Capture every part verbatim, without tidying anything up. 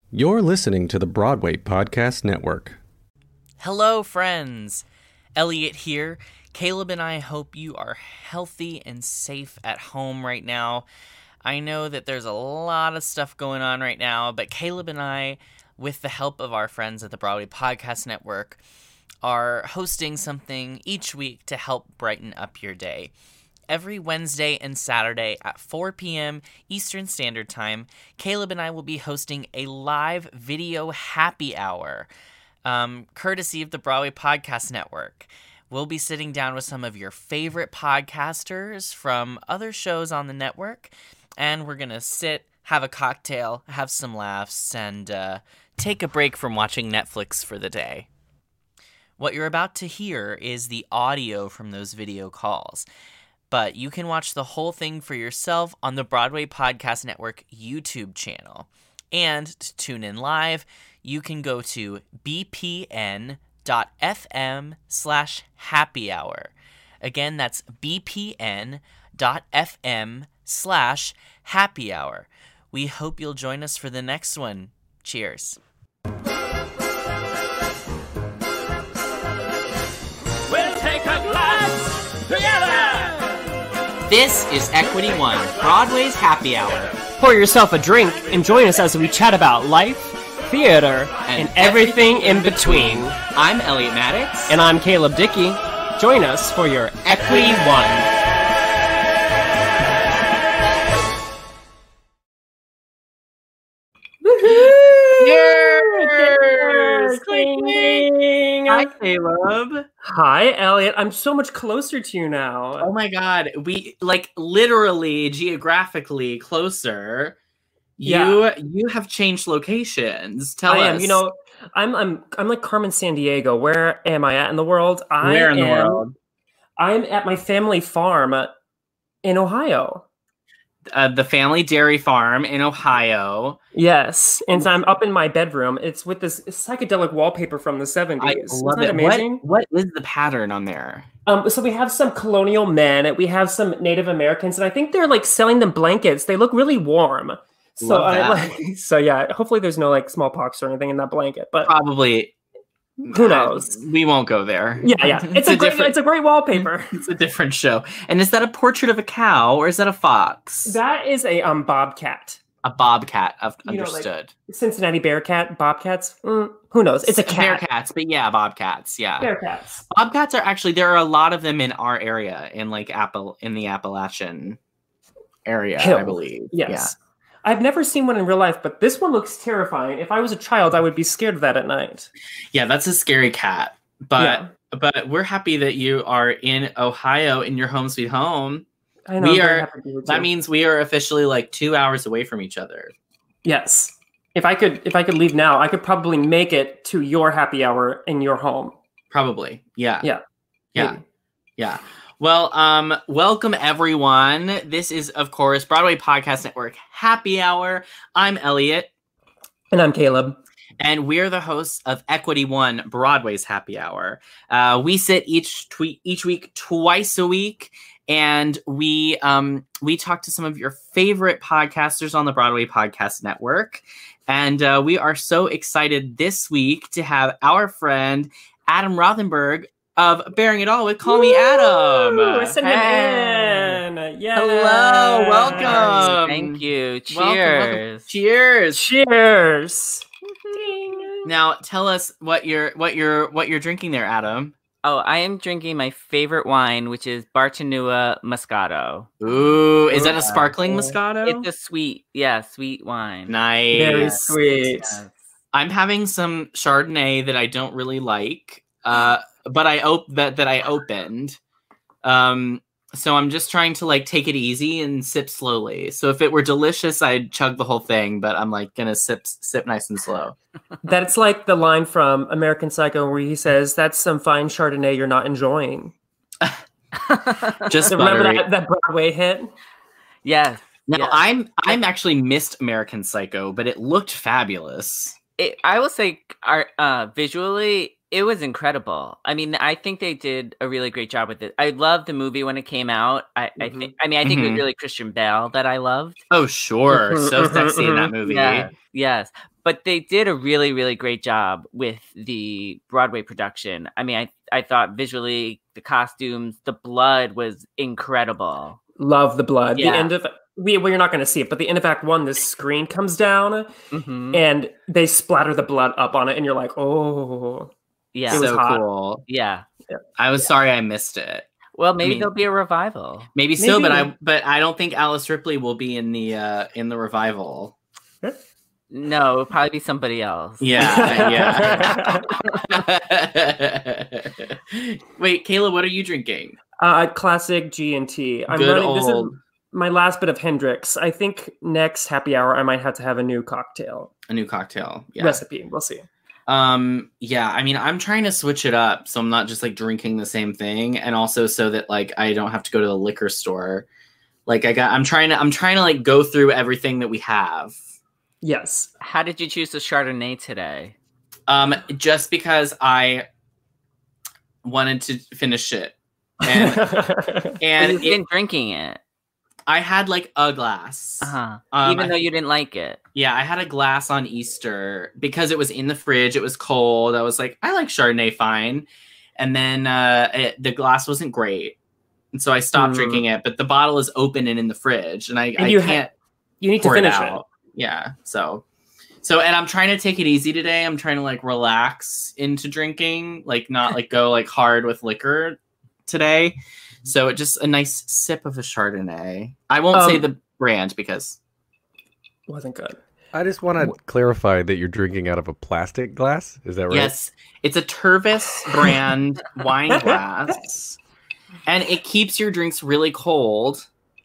You're listening to the Broadway Podcast Network. Hello, friends. Elliot here. Caleb and I hope you are healthy and safe at home right now. I know that there's a lot of stuff going on right now, but Caleb and I, with the help of our friends at the Broadway Podcast Network, are hosting something each week to help brighten up your day. Every Wednesday and Saturday at four p.m. Eastern Standard Time, Caleb and I will be hosting a live video happy hour, um, courtesy of the Broadway Podcast Network. We'll be sitting down with some of your favorite podcasters from other shows on the network, and we're going to sit, have a cocktail, have some laughs, and uh, take a break from watching Netflix for the day. What you're about to hear is the audio from those video calls. But you can watch the whole thing for yourself on the Broadway Podcast Network YouTube channel. And to tune in live, you can go to bpn.fm slash happy hour. Again, that's bpn.fm slash happy hour. We hope you'll join us for the next one. Cheers. We'll take a glass together! This is Equity One, Broadway's happy hour. Pour yourself a drink and join us as we chat about life, theater, and, and everything, everything in between. I'm Elliot Maddox. And I'm Caleb Dickey. Join us for your Equity One. Cheers! Cling! Hi, Caleb. Hi, Elliot. I'm so much closer to you now. Oh my god. We, like, literally, geographically closer. You Yeah. you have changed locations. Tell I us. am, you know, I'm I'm I'm like Carmen Sandiego. Where am I at in the world? I Where in am, the world? I'm at my family farm in Ohio. Uh, the family dairy farm in Ohio. Yes, and so I'm up in my bedroom. It's with this psychedelic wallpaper from the seventies. I love Isn't that it. amazing? What, what is the pattern on there? Um, so we have some colonial men, we have some Native Americans, and I think they're like selling them blankets. They look really warm. So Love I that. like, so yeah. Hopefully, there's no like smallpox or anything in that blanket, but Probably. who knows? We won't go there. Yeah, yeah. It's, a, a, great, different. it's a great wallpaper. It's a different show. And is that a portrait of a cow or is that a fox? That is a um bobcat, A bobcat. I've You know, like- understood. Cincinnati Bearcat, bobcats. Mm, who knows? It's a cat. Bearcats, but yeah, bobcats. Yeah. Bearcats. Bobcats are actually, there are a lot of them in our area, in like Apple, in the Appalachian area, Hill. I believe. Yes. I've never seen one in real life, but this one looks terrifying. If I was a child, I would be scared of that at night. Yeah, that's a scary cat. But Yeah. but we're happy that you are in Ohio in your home sweet home. I know. We I'm very are- happy to be with That you. means we are officially like two hours away from each other. Yes. If I could if I could leave now, I could probably make it to your happy hour in your home. Probably. Yeah. Yeah. Yeah. Maybe. Yeah. Well, um, welcome everyone. This is, of course, Broadway Podcast Network Happy Hour. I'm Elliot, And I'm Caleb. and we're the hosts of Equity One, Broadway's Happy Hour. Uh, we sit each tweet each week, twice a week, and we um we talk to some of your favorite podcasters on the Broadway Podcast Network. And uh, we are so excited this week to have our friend Adam Rothenberg of Bearing It All with Call Me Adam. Woo! Send him Hey. in. Yeah. Hello, welcome. Thank you. Welcome, welcome. Cheers. Cheers. Cheers. Now tell us what you're what you're what you're drinking there, Adam. Oh, I am drinking my favorite wine, which is Bartanua Moscato. Ooh, is that a sparkling Moscato? It's a sweet, yeah, sweet wine. Nice. Very sweet. Yes. I'm having some Chardonnay that I don't really like, uh, but I op- that that I opened. Um, so I'm just trying to like take it easy and sip slowly. So if it were delicious, I'd chug the whole thing, but I'm like gonna sip sip nice and slow. That's like the line from American Psycho where he says, "That's some fine Chardonnay you're not enjoying." Just Remember buttery. that, that Broadway hit? Yes. Now Yeah. I'm I'm actually missed American Psycho, but it looked fabulous. It, I will say, art, uh, visually, it was incredible. I mean, I think they did a really great job with it. I loved the movie when it came out. I, I Mhm. think, I mean, I think it Mhm. was really Christian Bale that I loved. Oh sure, Mhm, so mhm, sexy in mhm. that movie. Yeah, yes. but they did a really, really great job with the Broadway production. I mean, I, I thought visually, the costumes, the blood was incredible. Love the blood. Yeah. The end of we well, you're not going to see it, but the end of Act One, this screen comes down Mm-hmm. and they splatter the blood up on it, and you're like, oh, Yeah. It was so hot. cool. Yeah. I was sorry I missed it. Well, maybe mean- there'll be a revival. Maybe so, but Maybe. I but I don't think Alice Ripley will be in the uh in the revival. No, it'll probably be somebody else. Yeah, yeah. Wait, Kayla, what are you drinking? uh, classic G and T. I'm Good running. This is old my last bit of Hendrix. I think next happy hour I might have to have a new cocktail a new cocktail. Yeah. recipe. We'll see. Um, yeah, I mean, I'm trying to switch it up so I'm not just like drinking the same thing, and also so that like I don't have to go to the liquor store. Like I got I'm trying to I'm trying to like go through everything that we have. Yes. How did you choose the Chardonnay today? Um, just because I wanted to finish it. And And and you've it, been drinking it. I had like a glass. Uh-huh. Um, Even I- though you didn't like it. Yeah, I had a glass on Easter because it was in the fridge. It was cold. I was like, I like Chardonnay fine. And then uh, it, the glass wasn't great. And so I stopped Mm. drinking it. But the bottle is open and in the fridge. And I, And I you ha- can't You need to pour finish it it. out. Yeah. So, so, and I'm trying to take it easy today. I'm trying to like relax into drinking, like not like go like hard with liquor today. So it just a nice sip of a Chardonnay. I won't say Um, the brand because Wasn't good. I just want to clarify that you're drinking out of a plastic glass. Is that right? yes, it's a Tervis brand wine glass, and it keeps your drinks really cold.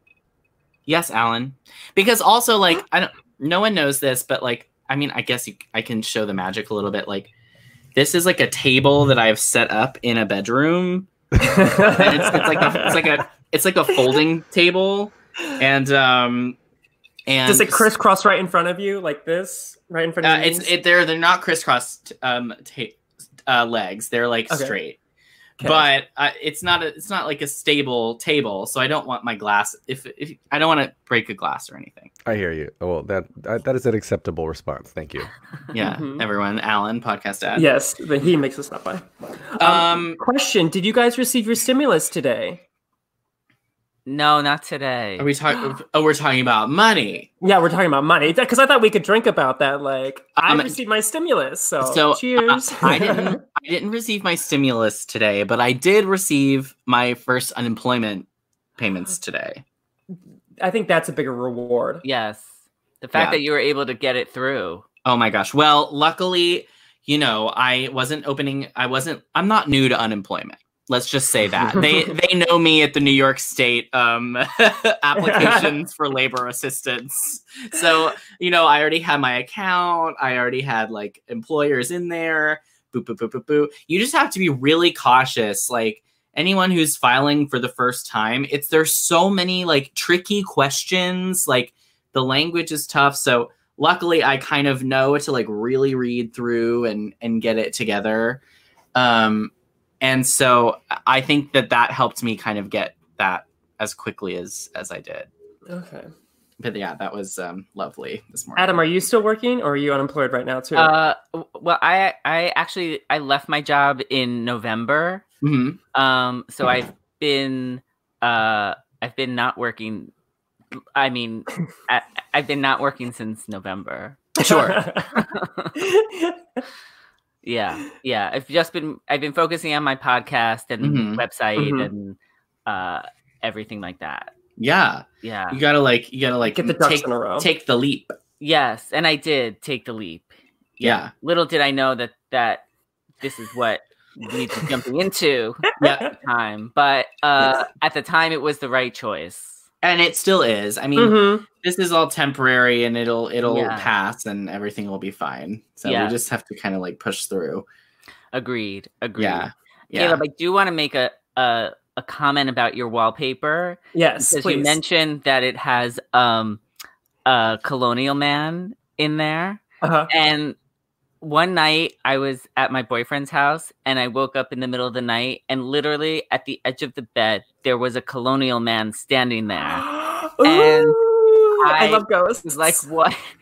Yes, Alan. Because also, like, I don't. No one knows this, but like, I mean, I guess you, I can show the magic a little bit. Like, this is like a table that I've set up in a bedroom. And it's, it's like a, it's like a, it's like a folding table, and um, and Does it crisscross right in front of you like this? Right in front of Uh, you? it's it, they're they're not crisscross um ta- uh, legs. They're like Okay. straight, Okay. but uh, it's not a it's not like a stable table. So I don't want my glass if if I don't want to break a glass or anything. I hear you. Oh, well, that that that is an acceptable response. Thank you. Yeah, Mhm. everyone, Alan, podcast ad. Yes, the, he makes us stop by. Um, Question: Did you guys receive your stimulus today? No, not today. are we talking? Oh, we're talking about money. Yeah, we're talking about money because I thought we could drink about that. Like, Um, I received my stimulus, so, So cheers. uh, I didn't I didn't receive my stimulus today, but I did receive my first unemployment payments today. I think that's a bigger reward. Yes. The fact Yeah. that you were able to get it through. Oh my gosh. Well, luckily, you know, I wasn't opening I wasn't I'm not new to unemployment. Let's just say that. They they know me at the New York State um applications for labor assistance. So, you know, I already had my account. I already had like employers in there. Boo boo boo boo boo. You just have to be really cautious. Like anyone who's filing for the first time, it's there's so many like tricky questions. Like the language is tough. So luckily I kind of know to like really read through and and get it together. Um and so I think that that helped me kind of get that as quickly as as I did. Okay. But yeah, that was um lovely this morning. Adam, are you still working, or are you unemployed right now too? Uh, w- well, I I actually I left my job in November. Mhm. Um, so I've been uh I've been not working. I mean, I, I've been not working since November. Sure. Yeah, yeah. I've just been I've been focusing on my podcast and Mhm. website Mhm. and uh everything like that. Yeah. Yeah. You gotta like you gotta like Get the ducks take, in a row. take the leap. Yes, and I did take the leap. Yeah. Little did I know that that this is what we'd be jumping into Yeah. at the time, but uh, at the time it was the right choice. And it still is. I mean, Mhm. this is all temporary and it'll it'll Yeah. pass and everything will be fine. So Yeah. we just have to kind of like push through. Agreed. Agreed. Yeah. Yeah. Caleb, I do want to make a, a a comment about your wallpaper Yes, because please. you mentioned that it has um a colonial man in there, Uh-huh. and one night I was at my boyfriend's house and I woke up in the middle of the night and literally at the edge of the bed there was a colonial man standing there. And Ooh, I, I love ghosts. It was like, what?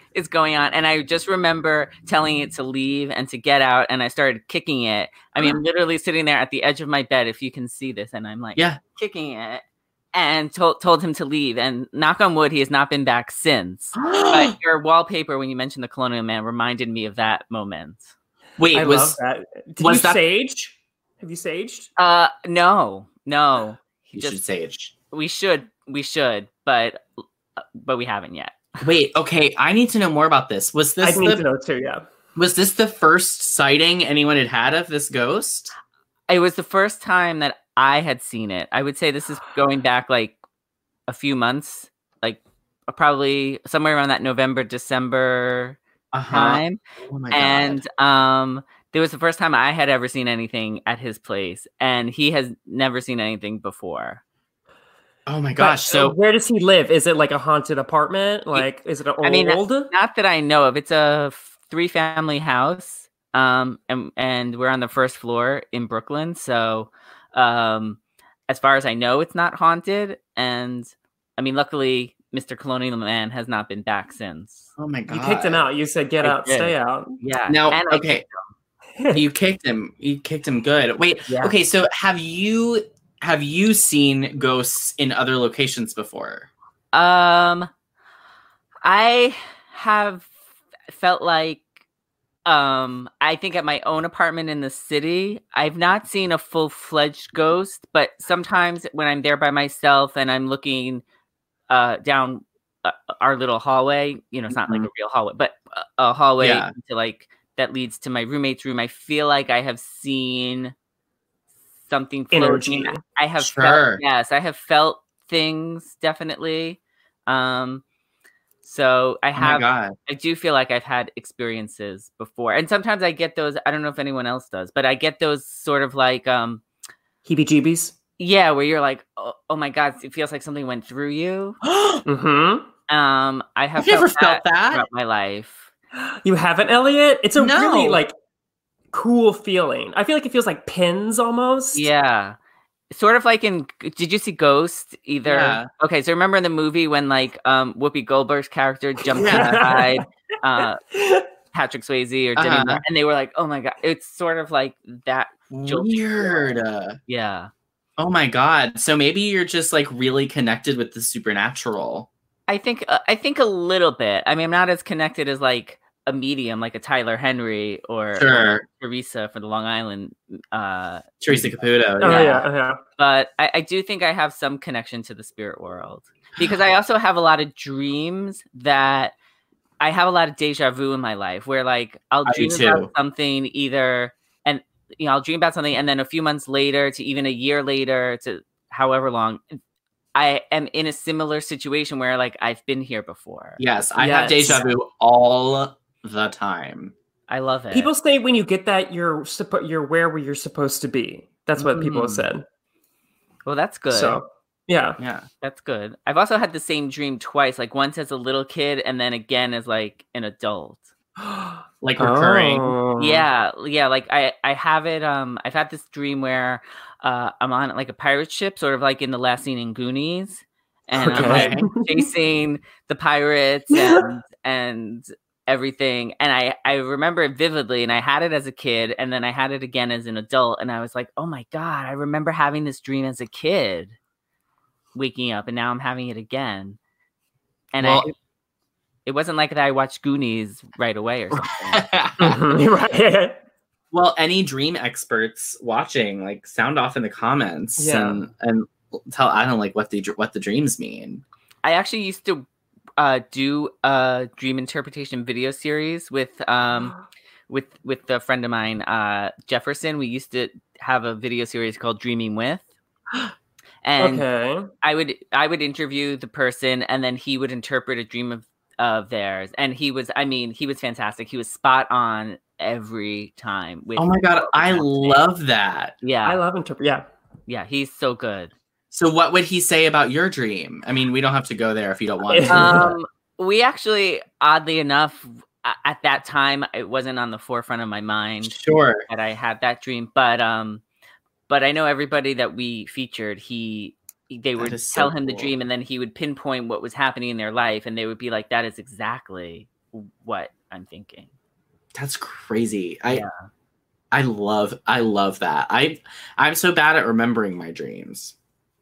is going on. And I just remember telling it to leave and to get out, and I started kicking it. I mean, I'm literally sitting there at the edge of my bed, if you can see this, and I'm like Yeah. kicking it, and told told him to leave. And knock on wood, he has not been back since. But your wallpaper, when you mentioned the Colonial Man, reminded me of that moment. Wait, I was love that. Did was you that- sage? Have you saged? Uh, no, no. you Just- should sage? We should, we should, but but we haven't yet. Wait, okay, I need to know more about this. Was I this need the to know too. Yeah. was this the first sighting anyone had had of this ghost? It was the first time that I had seen it. I would say this is going back like a few months, like probably somewhere around that November, December Uh-huh. time. Oh my god. And um, there was the first time I had ever seen anything at his place, and he has never seen anything before. Oh my But, gosh. uh, So where does he live? Is it like a haunted apartment? Like, is it an old? I mean, Not that I know of. It's a three family house, um, and and we're on the first floor in Brooklyn. So, um, as far as I know, it's not haunted. And I mean, luckily, Mister Colonial Man has not been back since. oh my god. you kicked him out. You said, "Get I out, did. stay out." Yeah. Now, and I okay. You kicked him. You kicked him good. Wait. Yeah. Okay, so have you have you seen ghosts in other locations before? Um, I have felt like, um, I think at my own apartment in the city, I've not seen a full fledged ghost, but sometimes when I'm there by myself and I'm looking, uh, down uh, our little hallway, you know, it's not like a real hallway, but a- a hallway Yeah. to like that leads to my roommate's room. I feel like I have seen something floating. Energy. I have Sure. felt, yes, I have felt things definitely. Um, so I Oh my have, god. I do feel like I've had experiences before, and sometimes I get those. I don't know if anyone else does, but I get those sort of like, um, Heebie-jeebies. yeah, where you're like, oh, oh my god, it feels like something went through you. Mm-hmm. Um, I have I've never felt felt that. throughout my life. You haven't, Elliot? It's a No. really like cool feeling. I feel like it feels like pins almost. Yeah. Sort of like in, did you see Ghost either? Yeah. Okay, so remember in the movie when like um Whoopi Goldberg's character jumped Yeah. inside uh, Patrick Swayze or Demi Uh-huh. Moore, and they were like, oh my god, it's sort of like that. Jolt- Weird. Uh, Yeah. oh my god. So maybe you're just like really connected with the supernatural. I think uh, I think a little bit. I mean, I'm not as connected as like a medium, like a Tyler Henry or, Sure. or Teresa for the Long Island. Uh, Teresa Caputo. Oh yeah. yeah, yeah. but I, I do think I have some connection to the spirit world because I also have a lot of dreams that I have a lot of deja vu in my life where like I'll I do dream too. about something either and you know I'll dream about something and then a few months later to even a year later to however long I am in a similar situation where like I've been here before. Yes, I have Yes. deja vu all the time. I love it. People say when you get that, you're suppo- you're where where you're supposed to be. That's what people have Mm. said. well, that's good. So yeah. Yeah. That's good. I've also had the same dream twice, like once as a little kid and then again as like an adult. Like recurring. Oh. Yeah, yeah. Like I, I have it. Um, I've had this dream where uh, I'm on like a pirate ship, sort of like in the last scene in Goonies, and I'm Okay. like chasing the pirates and and everything. And I, I remember it vividly, and I had it as a kid, and then I had it again as an adult, and I was like, oh my god, I remember having this dream as a kid, waking up, and now I'm having it again. And Well- I, it wasn't like that I watched Goonies right away or something. Mhm, right. Well, any dream experts watching, like, sound off in the comments Yeah. and and tell Adam like what the what the dreams mean. I actually used to uh, do a dream interpretation video series with um with with a friend of mine, uh, Jefferson. We used to have a video series called Dreaming With, and Okay. I would I would interview the person, and then he would interpret a dream of of theirs. And he was, I mean, he was fantastic. He was spot on every time. With Oh my god, what was I happening. love that. Yeah, I love interpret. Yeah. yeah, he's so good. So what would he say about your dream? I mean, we don't have to go there if you don't want to. Um, we actually, oddly enough, a- at that time, it wasn't on the forefront of my mind Sure. that I had that dream. But um, but I know everybody that we featured, he they would is so tell him the cool. dream, and then he would pinpoint what was happening in their life, and they would be like, "That is exactly what I'm thinking. That's crazy. I Yeah. I love I love that. I I'm so bad at remembering my dreams.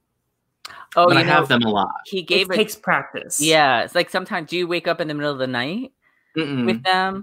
Oh, but you I know, have them a lot. he It gave it. takes practice. Yeah, it's like sometimes do you wake up in the middle of the night Mm-mm. with them?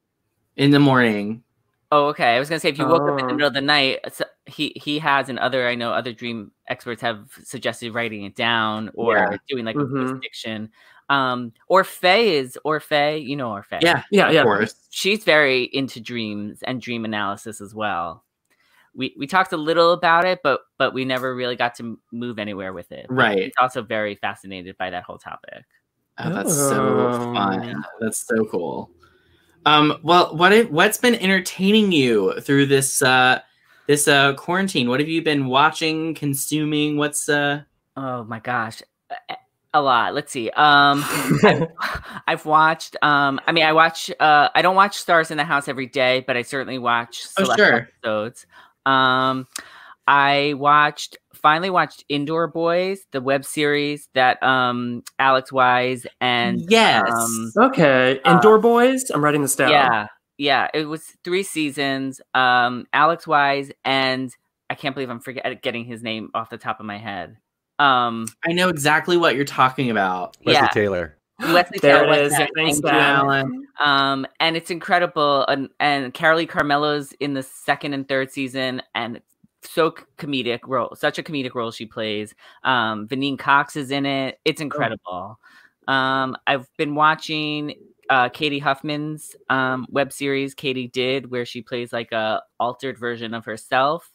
In the morning. Oh, okay. I was gonna say if you woke up in the Oh. middle of the night, so he he has and other I know other dream experts have suggested writing it down or Yeah. doing like a Mhm. voice diction. Um, Orfei is Orfei, you know Orfei. Yeah, Yeah, of yeah. course. She's very into dreams and dream analysis as well. We we talked a little about it, but but we never really got to m- move anywhere with it. But Right. She's also very fascinated by that whole topic. Oh, that's so Oh. fun. That's so cool. Um, well, what if, what's been entertaining you through this uh, this uh, quarantine? What have you been watching, consuming? What's uh? Oh my gosh, a, a lot. Let's see. Um, I've, I've watched. Um, I mean, I watch. Uh, I don't watch Stars in the House every day, but I certainly watch Oh, select sure. episodes. Um, I watched. Finally watched Indoor Boys, the web series that um Alex Wise and Yes. um, Okay. Uh, Indoor Boys. I'm writing this down. yeah, yeah, it was three seasons. Um, Alex Wise and I can't believe I'm forgetting getting his name off the top of my head. Um, I know exactly what you're talking about. Leslie yeah, Taylor. Leslie There Taylor it was is. that. Thanks, Thank you. Dad. Alan. Um, and it's incredible. And and Carolee Carmelo's in the second and third season, and it's so c- comedic role, such a comedic role she plays. Um, Vanine Cox is in it. It's incredible. Um, I've been watching uh, Katie Huffman's um, web series, Katie Did, where she plays like a altered version of herself.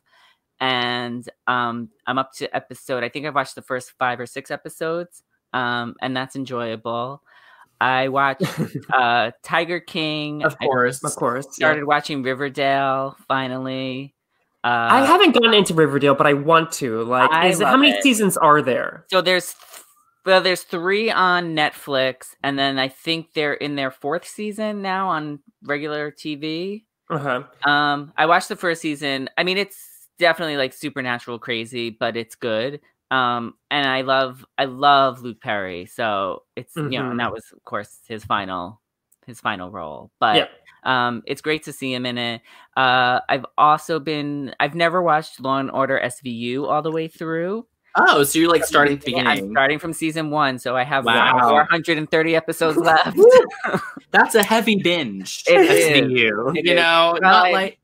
And um, I'm up to episode. I think I've watched the first five or six episodes, um, and that's enjoyable. I watched uh, Tiger King. Of I course. Of course. yeah. started watching Riverdale finally. Uh, I haven't gotten into Riverdale, but I want to. Like, I is it, how love many it. seasons are there? So there's well, there's three on Netflix, and then I think they're in their fourth season now on regular T V. Uh huh. Um, I watched the first season. I mean, it's definitely like supernatural crazy, but it's good. Um, and I love I love Luke Perry, so it's you know, Mhm. and that was of course his final his final role, but. Yeah. Um, it's great to see him in it. Uh, I've also been, I've never watched Law and Order S V U all the way through. Oh, so you're like starting at the Yeah, I'm beginning. starting from season one, so I have Wow. four hundred thirty episodes left. That's a heavy binge. It S is. V U. It You is. know, Well, not I- like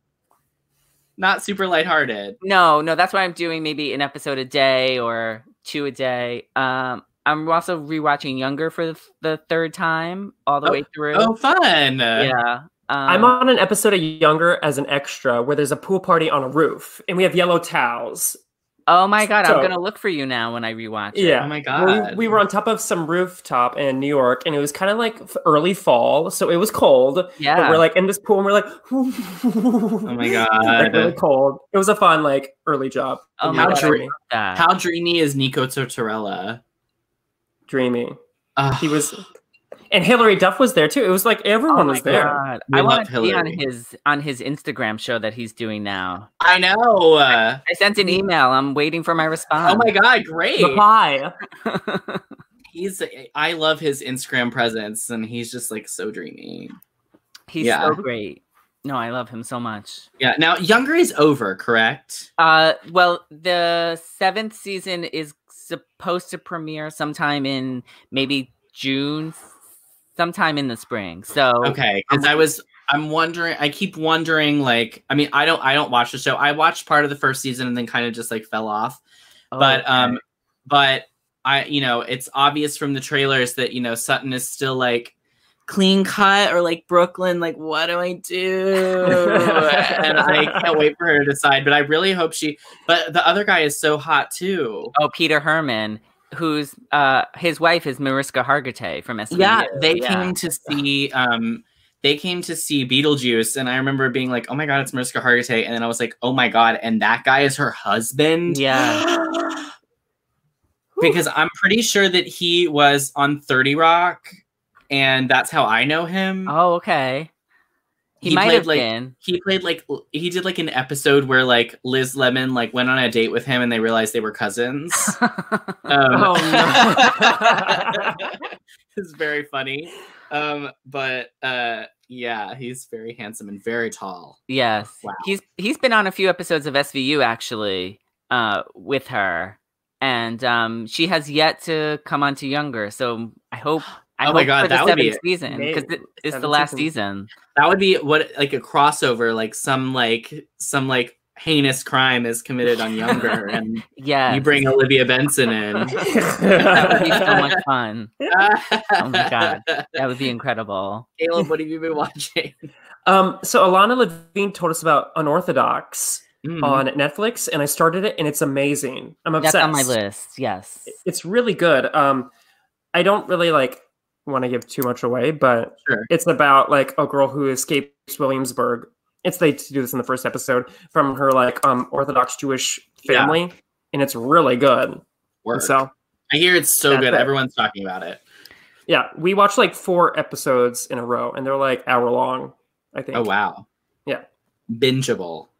not super lighthearted. No, no, that's why I'm doing maybe an episode a day or two a day. Um, I'm also rewatching Younger for the, the third time all the Oh, way through. Oh, fun. yeah. Um, I'm on an episode of Younger as an extra where there's a pool party on a roof and we have yellow towels. oh my god, so- I'm gonna look for you now when I rewatch it. Yeah. Oh my Well, God. We, we were on top of some rooftop in New York and it was kind of like f- early fall. So it was cold. Yeah. But we're like in this pool and we're like, oh Oh my God. like really cold. It was a fun, like, early job. Oh my How God. dreamy. That. How dreamy is Nico Tortorella? Dreamy. Ugh, He was, and Hillary Duff was there too. It was like everyone Oh my was there. God. We I love want to be on Hillary. his on his Instagram show that he's doing now. I know. Uh, I sent an email. I'm waiting for my response. oh my God, great. The pie. He's I love his Instagram presence and he's just like so dreamy. He's Yeah. so great. No, I love him so much. Yeah. Now Younger is over, correct? Uh, well, the seventh season is supposed to premiere sometime in maybe June, sometime in the spring. So Okay, because I was I'm wondering I keep wondering like I mean I don't I don't watch the show. I watched part of the first season and then kind of just like fell off. Oh, But okay. um but I you know it's obvious from the trailers that you know Sutton is still like clean cut or like Brooklyn, like what do I do? And I can't wait for her to decide. But I really hope she but the other guy is so hot too. oh, Peter Herman, who's uh his wife is Mariska Hargitay from S V U. Yeah, they Yeah. came to see um they came to see Beetlejuice and I remember being like, oh my God, it's Mariska Hargitay. And then I was like, oh my God, and that guy is her husband. Yeah. Because I'm pretty sure that he was on thirty Rock and that's how I know him. Oh, okay. He, He might played, have like- been. He played like l- he did like an episode where like Liz Lemon like went on a date with him and they realized they were cousins. Um, Oh, no. It's very funny. um, but uh, yeah, he's very handsome and very tall. Yes. Wow. He's he's been on a few episodes of S V U actually, uh, with her. And um, she has yet to come on to Younger. So I hope I Oh hope my God, for the that would be seventh season because Maybe. it's the Seventh last season. season. That would be what like a crossover, like some like some like heinous crime is committed on Younger, and Yeah. you bring Olivia Benson in. That would be so much fun. Oh my God. That would be incredible. Caleb, what have you been watching? um, so Alana Levine told us about Unorthodox Mm. on Netflix, and I started it, and it's amazing. I'm obsessed. That's on my list. Yes. It's really good. Um, I don't really like want to give too much away, but Sure. it's about like a girl who escapes Williamsburg. It's they do this in the first episode from her like um Orthodox Jewish Yeah. family, and it's really good. Work. And so I hear it's so That's good. it. Everyone's talking about it. yeah, we watched like four episodes in a row, and they're like hour long. I think. Oh wow. Yeah. Bingeable.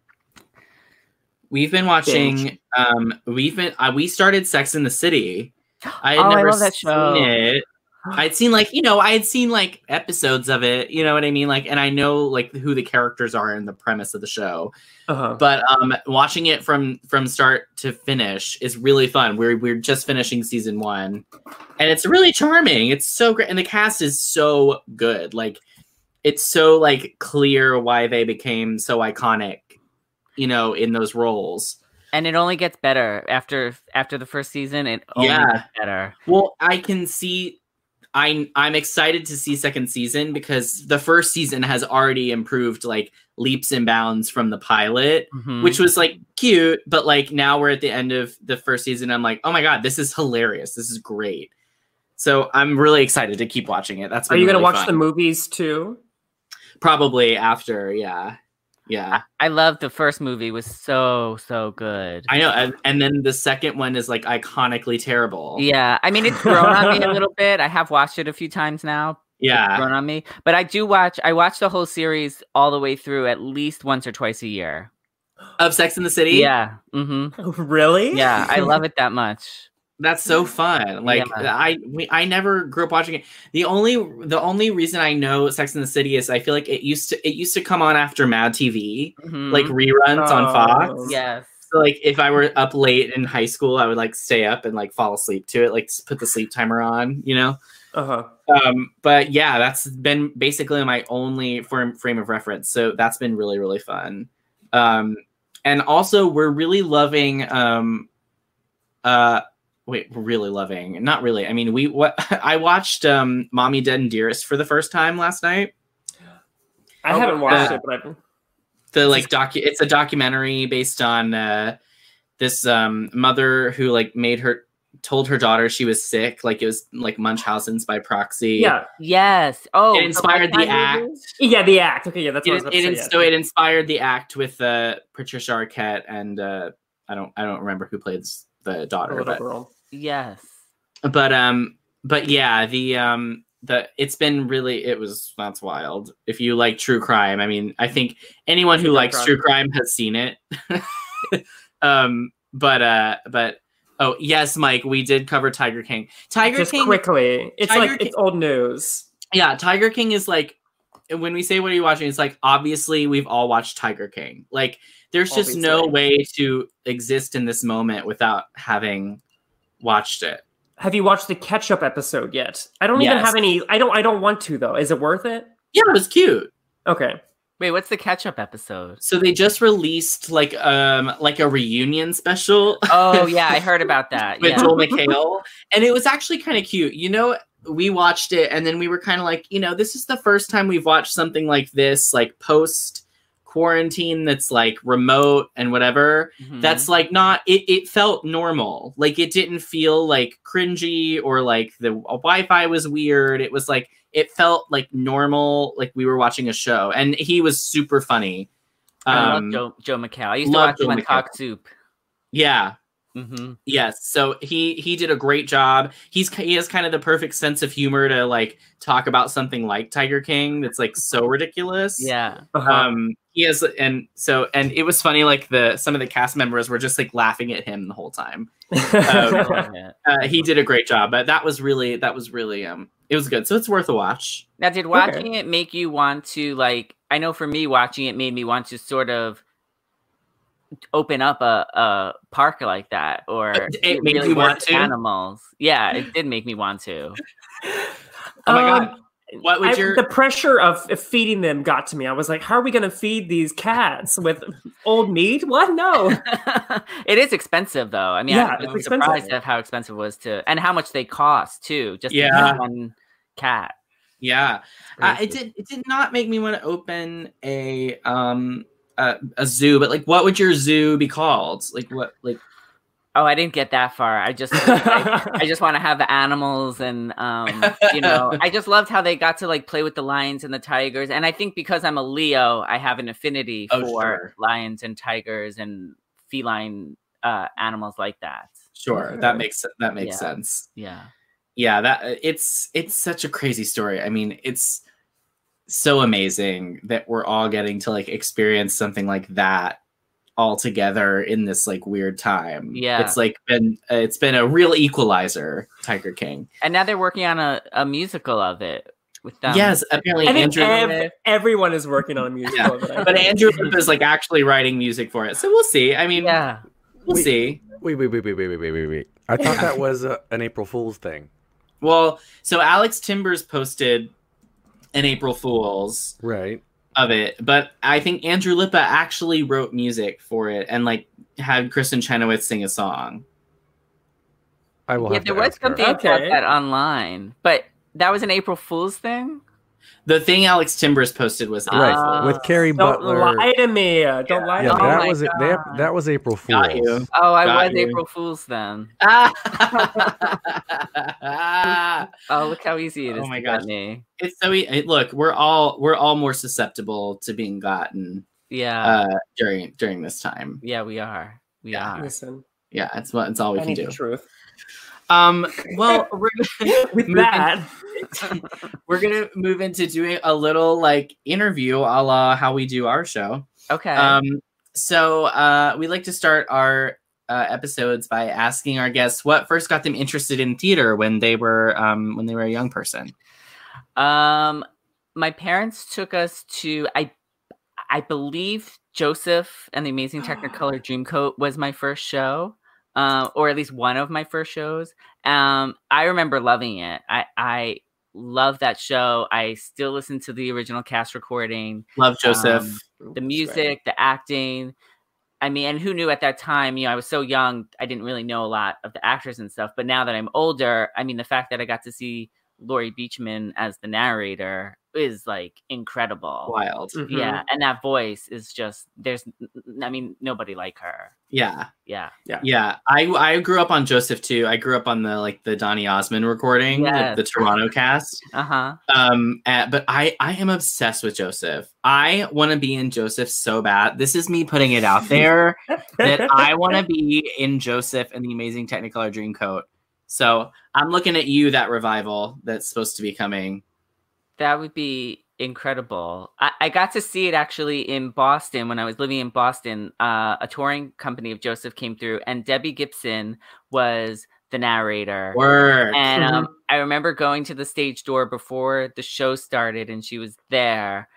We've been watching. Binge. Um, we've been. Uh, we started Sex in the City. I had Oh, I never love that show. seen it. I'd seen like you know I had seen like episodes of it. You know what I mean? Like, and I know like who the characters are and the premise of the show. Uh-huh. But um, watching it from from start to finish is really fun. We're we're just finishing season one, and it's really charming. It's so great, and the cast is so good. Like, it's so like clear why they became so iconic, you know, in those roles. And it only gets better after after the first season. It only Yeah. gets better. Well, I can see. I I'm excited to see second season because the first season has already improved like leaps and bounds from the pilot. Mhm. Which was like cute, but like now we're at the end of the first season. I'm like, oh my God, this is hilarious. This is great. So I'm really excited to keep watching it. That's Are been you gonna really watch fun. the movies too? Probably after, yeah. Yeah. I love the first movie. Was so so good. I know. And, and then the second one is like iconically terrible. Yeah, I mean it's grown on me a little bit. I have watched it a few times now. It's Yeah. grown on me, but I do watch. I watch the whole series all the way through at least once or twice a year. Of Sex in the City? Yeah, mm-hmm. Really? Yeah, I love it that much. That's so fun. Like Yeah. I we, I never grew up watching it. The only the only reason I know Sex in the City is I feel like it used to it used to come on after Mad T V, Mhm. like reruns on Oh. Fox. Yes. So like if I were up late in high school, I would like stay up and like fall asleep to it, like s- put the sleep timer on, you know. Uh-huh. Um, but yeah, that's been basically my only frame frame of reference. So that's been really really fun. Um, and also we're really loving. Um, uh, wait, we're really loving. Not really. I mean, we what I watched um, Mommy Dead and Dearest for the first time last night. I Oh, haven't watched uh, it, but I've The like docu it's a documentary based on uh this um mother who like made her told her daughter she was sick, like it was like Munchausen's by proxy. yeah. Yes. Oh, It inspired the Lifetime act. movie? Yeah, the act. Okay, yeah, that's what I was It, about to it, say. ins- yeah. so it inspired the act with uh Patricia Arquette and uh I don't I don't remember who plays the The daughter, little but girl. Yes. but um but yeah, the um the it's been really it was that's wild. If you like true crime, I mean, I think anyone who True likes crime. true crime has seen it. um but uh but oh yes, Mike, we did cover Tiger King. Tiger Just King quickly. It's Tiger like King- it's old news. Yeah, Tiger King is like when we say what are you watching, it's like obviously we've all watched Tiger King. Like there's just no Obviously. way to exist in this moment without having watched it. Have you watched the catch-up episode yet? I don't even Yes. have any. I don't. I don't want to though. Is it worth it? Yeah, it was cute. Okay. Wait, what's the catch-up episode? So they just released like um like a reunion special Oh yeah, I heard about that. with Yeah. Joel McHale, and it was actually kind of cute. You know, we watched it, and then we were kind of like, you know, this is the first time we've watched something like this, like post quarantine, that's like remote and whatever. Mhm. That's like not. It it felt normal. Like it didn't feel like cringy or like the Wi-Fi was weird. It was like it felt like normal, like we were watching a show, and he was super funny. I Um, love Joe, Joe McHale. I used to love watch him Joe on McHale. Talk Soup. yeah. Mm-hmm. Yes, so he he did a great job. He's he has kind of the perfect sense of humor to like talk about something like Tiger King that's like so ridiculous. Yeah. Uh-huh. Um he has and so and it was funny, like the some of the cast members were just like laughing at him the whole time. I love it. Uh, he did a great job, but that was really that was really um it was good. So it's worth a watch. Now, did watching okay. it make you want to, like, I know for me, watching it made me want to sort of open up a, a park like that, or it, it made really you want to? Animals. Yeah, it did make me want to. Oh my um, God. What would I, your... The pressure of feeding them got to me. I was like, how are we going to feed these cats with old meat? What? No. It is expensive, though. I mean, yeah, I was surprised at how expensive it was to, and how much they cost, too, just yeah. to feed one cat. Yeah. Uh, it did It did not make me want to open a um a, a zoo, but, like, what would your zoo be called? Like, what, like... Oh, I didn't get that far. I just, I, I just want to have the animals, and um, you know, I just loved how they got to like play with the lions and the tigers. And I think because I'm a Leo, I have an affinity oh, for sure. lions and tigers and feline uh, animals like that. Sure, that makes that makes yeah. sense. Yeah, yeah. That it's it's such a crazy story. I mean, it's so amazing that we're all getting to like experience something like that all together in this like weird time. Yeah, it's like been uh, it's been a real equalizer, Tiger King. And now they're working on a, a musical of it with them. Yes, apparently I think Andrew ev- everyone is working on a musical yeah. of it. But Andrew is like actually writing music for it, so we'll see. I mean, yeah, we'll wait, see. Wait, wait, wait, wait, wait, wait, wait, wait. I thought that was uh, an April Fool's thing. Well, so Alex Timbers posted an April Fool's right of it, but I think Andrew Lippa actually wrote music for it and like had Kristen Chenoweth sing a song. I will. Yeah, have there to was ask her. something about Okay. that online, but that was an April Fool's thing. The thing Alex Timbers posted was Right, Ah. with Carrie Don't Butler. lie to me. Don't lie Yeah, to Oh that my was it. That, God. that was April Got you. Fool's. Oh, I Got was you. April Fool's then. Ah. Oh, look how easy it is Oh my to get gosh. me. It's so e- look, we're all we're all more susceptible to being gotten Yeah, uh, during during this time. yeah, we are. We Yeah. are. Listen, Yeah, it's what it's all we I can need do. the truth. Um, well, we're With Moving- that, we're gonna move into doing a little like interview, a la how we do our show. Okay. Um, so uh, we like to start our uh, episodes by asking our guests what first got them interested in theater when they were um, when they were a young person. Um, my parents took us to I, I believe Joseph and the Amazing Technicolor Dreamcoat was my first show, um, or at least one of my first shows. Um, I remember loving it. I I love that show. I still listen to the original cast recording. Love Joseph. Um, the music, the acting. I mean, and who knew at that time, you know, I was so young, I didn't really know a lot of the actors and stuff. But now that I'm older, I mean, the fact that I got to see Laurie Beachman as the narrator is like incredible. Wild. Mhm. Yeah. And that voice is just, there's, I mean, nobody like her. Yeah. Yeah. Yeah. I I grew up on Joseph too. I grew up on the like the Donny Osmond recording, Yes. the, the Toronto cast. Uh huh. Um, uh, but I I am obsessed with Joseph. I want to be in Joseph so bad. This is me putting it out there that I want to be in Joseph and the Amazing Technicolor Dreamcoat. So I'm looking at you, that revival that's supposed to be coming. That would be incredible. I, I got to see it actually in Boston when I was living in Boston. Uh, a touring company of Joseph came through, and Debbie Gibson was the narrator. Word. And um, I remember going to the stage door before the show started, and she was there.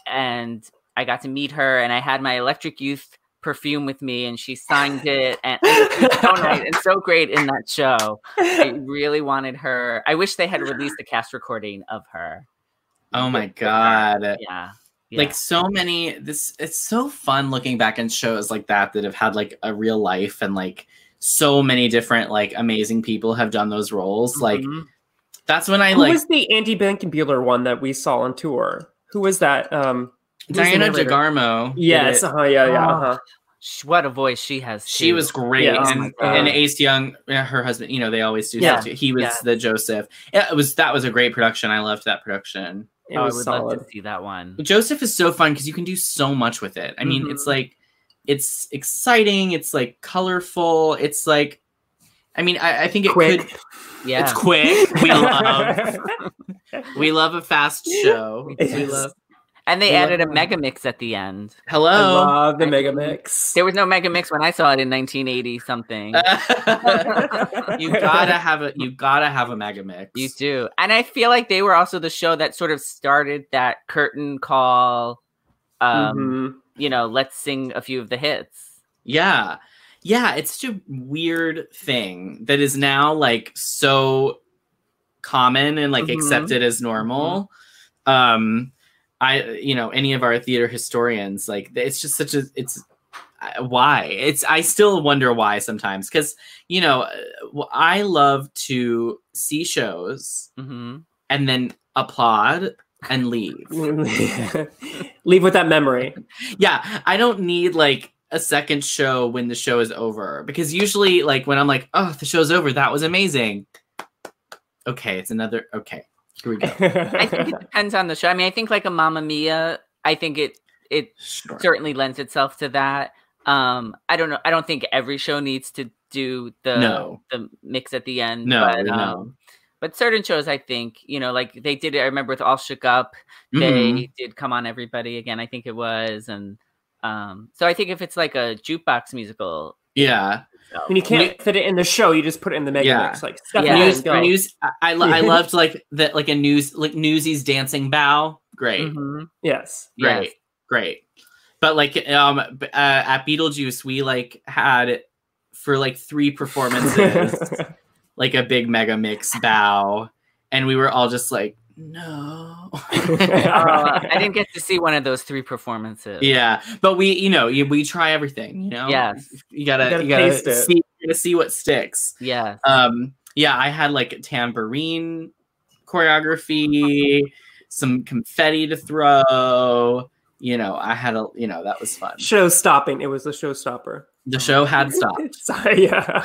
And I got to meet her, and I had my Electric Youth perfume with me, and she signed it. And, and she was so nice and so great in that show. I really wanted her. I wish they had released a cast recording of her. Oh my God. Yeah. Yeah. Like so many, this it's so fun looking back on shows like that that have had like a real life, and like so many different like amazing people have done those roles. Like Mhm. that's when I who like was the Andy Blankenbuehler one that we saw on tour? Who was that? Um, who was the Diana narrator? DeGarmo. did Yes, it. uh-huh, yeah, yeah. Oh. Uh-huh. Sh- what a voice she has. She too. was great. Yeah, oh and, my God. and Ace Young, yeah, her husband, you know, they always do Yeah. stuff too. He was Yeah. the Joseph. Yeah, it was that was a great production. I loved that production. It Oh, I was would solid. love to see that one. Joseph is so fun because you can do so much with it. I mean, Mhm. it's like it's exciting, it's like colorful, it's like I mean, I, I think it Quick. could Yeah. it's quick. We love we love a fast show. We Yes. love And they Yeah. added a mega mix at the end. Hello. I love the mega mix. There was no mega mix when I saw it in nineteen eighty something. you gotta have a you gotta have a mega mix. You do. And I feel like they were also the show that sort of started that curtain call, um, Mhm. you know, let's sing a few of the hits. Yeah. Yeah, it's such a weird thing that is now like so common and like Mhm. accepted as normal. Um I you know, any of our theater historians, like it's just such a it's uh, why? It's I still wonder why sometimes cuz you know, uh, I love to see shows Mm-hmm. and then applaud and leave. Leave with that memory. Yeah, I don't need like a second show when the show is over because usually like when I'm like, oh, the show's over, that was amazing. Okay, it's another okay. Here we go. I think it depends on the show. I mean, I think like a Mamma Mia, I think it it Sure. certainly lends itself to that. Um, I don't know. I don't think every show needs to do the No. the mix at the end. No, but, no. um, but certain shows, I think, you know, like they did it. I remember with All Shook Up, Mhm. they did Come On Everybody again. I think it was, and um, so I think if it's like a jukebox musical, Yeah. When you can't fit it in the show, you just put it in the mega Yeah. mix. Like stuff Yeah. it in News, and go. news I, I, lo- I loved like that like a news like Newsy's dancing bow. Great. Mhm. Yes. Great. Yes. Great. But like um b- uh, at Beetlejuice we like had for like three performances like a big mega mix bow and we were all just like no. Oh, I didn't get to see one of those three performances. Yeah, but we, you know, you, we try everything. You know, Yes. you gotta, You gotta you gotta, taste it. see, you gotta see what sticks. Yes. Um, yeah, I had like tambourine choreography, some confetti to throw. You know, I had a, you know, that was fun. Show stopping. It was a showstopper. The show had stopped. Sorry,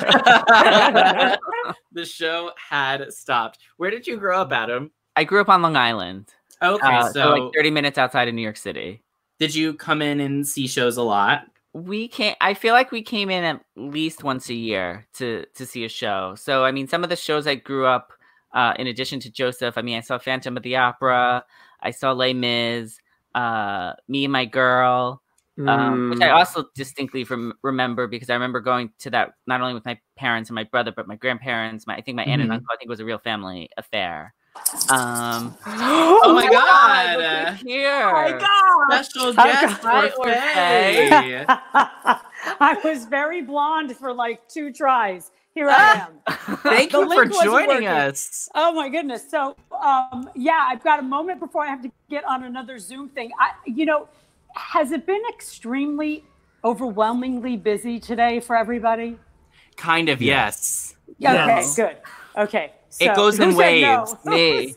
yeah. The show had stopped. Where did you grow up, Adam? I grew up on Long Island. Okay, Uh, so, so like thirty minutes outside of New York City. did you come in and see shows a lot? We came. I feel like we came in at least once a year to to see a show. So I mean, some of the shows I grew up, uh, in addition to Joseph, I mean, I saw Phantom of the Opera, I saw Les Mis, uh, Me and My Girl, um, which I Mm. also distinctly rem- remember because I remember going to that not only with my parents and my brother, but my grandparents. My I think my aunt and Mhm. uncle. I think it was a real family affair. Um, Oh my god! look at here. Oh my God! Special Hi, guest guys. for Faye. I was very blonde for like two tries. Here I am. Thank The you for link wasn't joining working. us. Oh my goodness. So, um, yeah, I've got a moment before I have to get on another Zoom thing. I, you know, has it been extremely, overwhelmingly busy today for everybody? Kind of, yes. Yeah, Yes. Okay, good. Okay. It so- goes in who said no? waves. Me.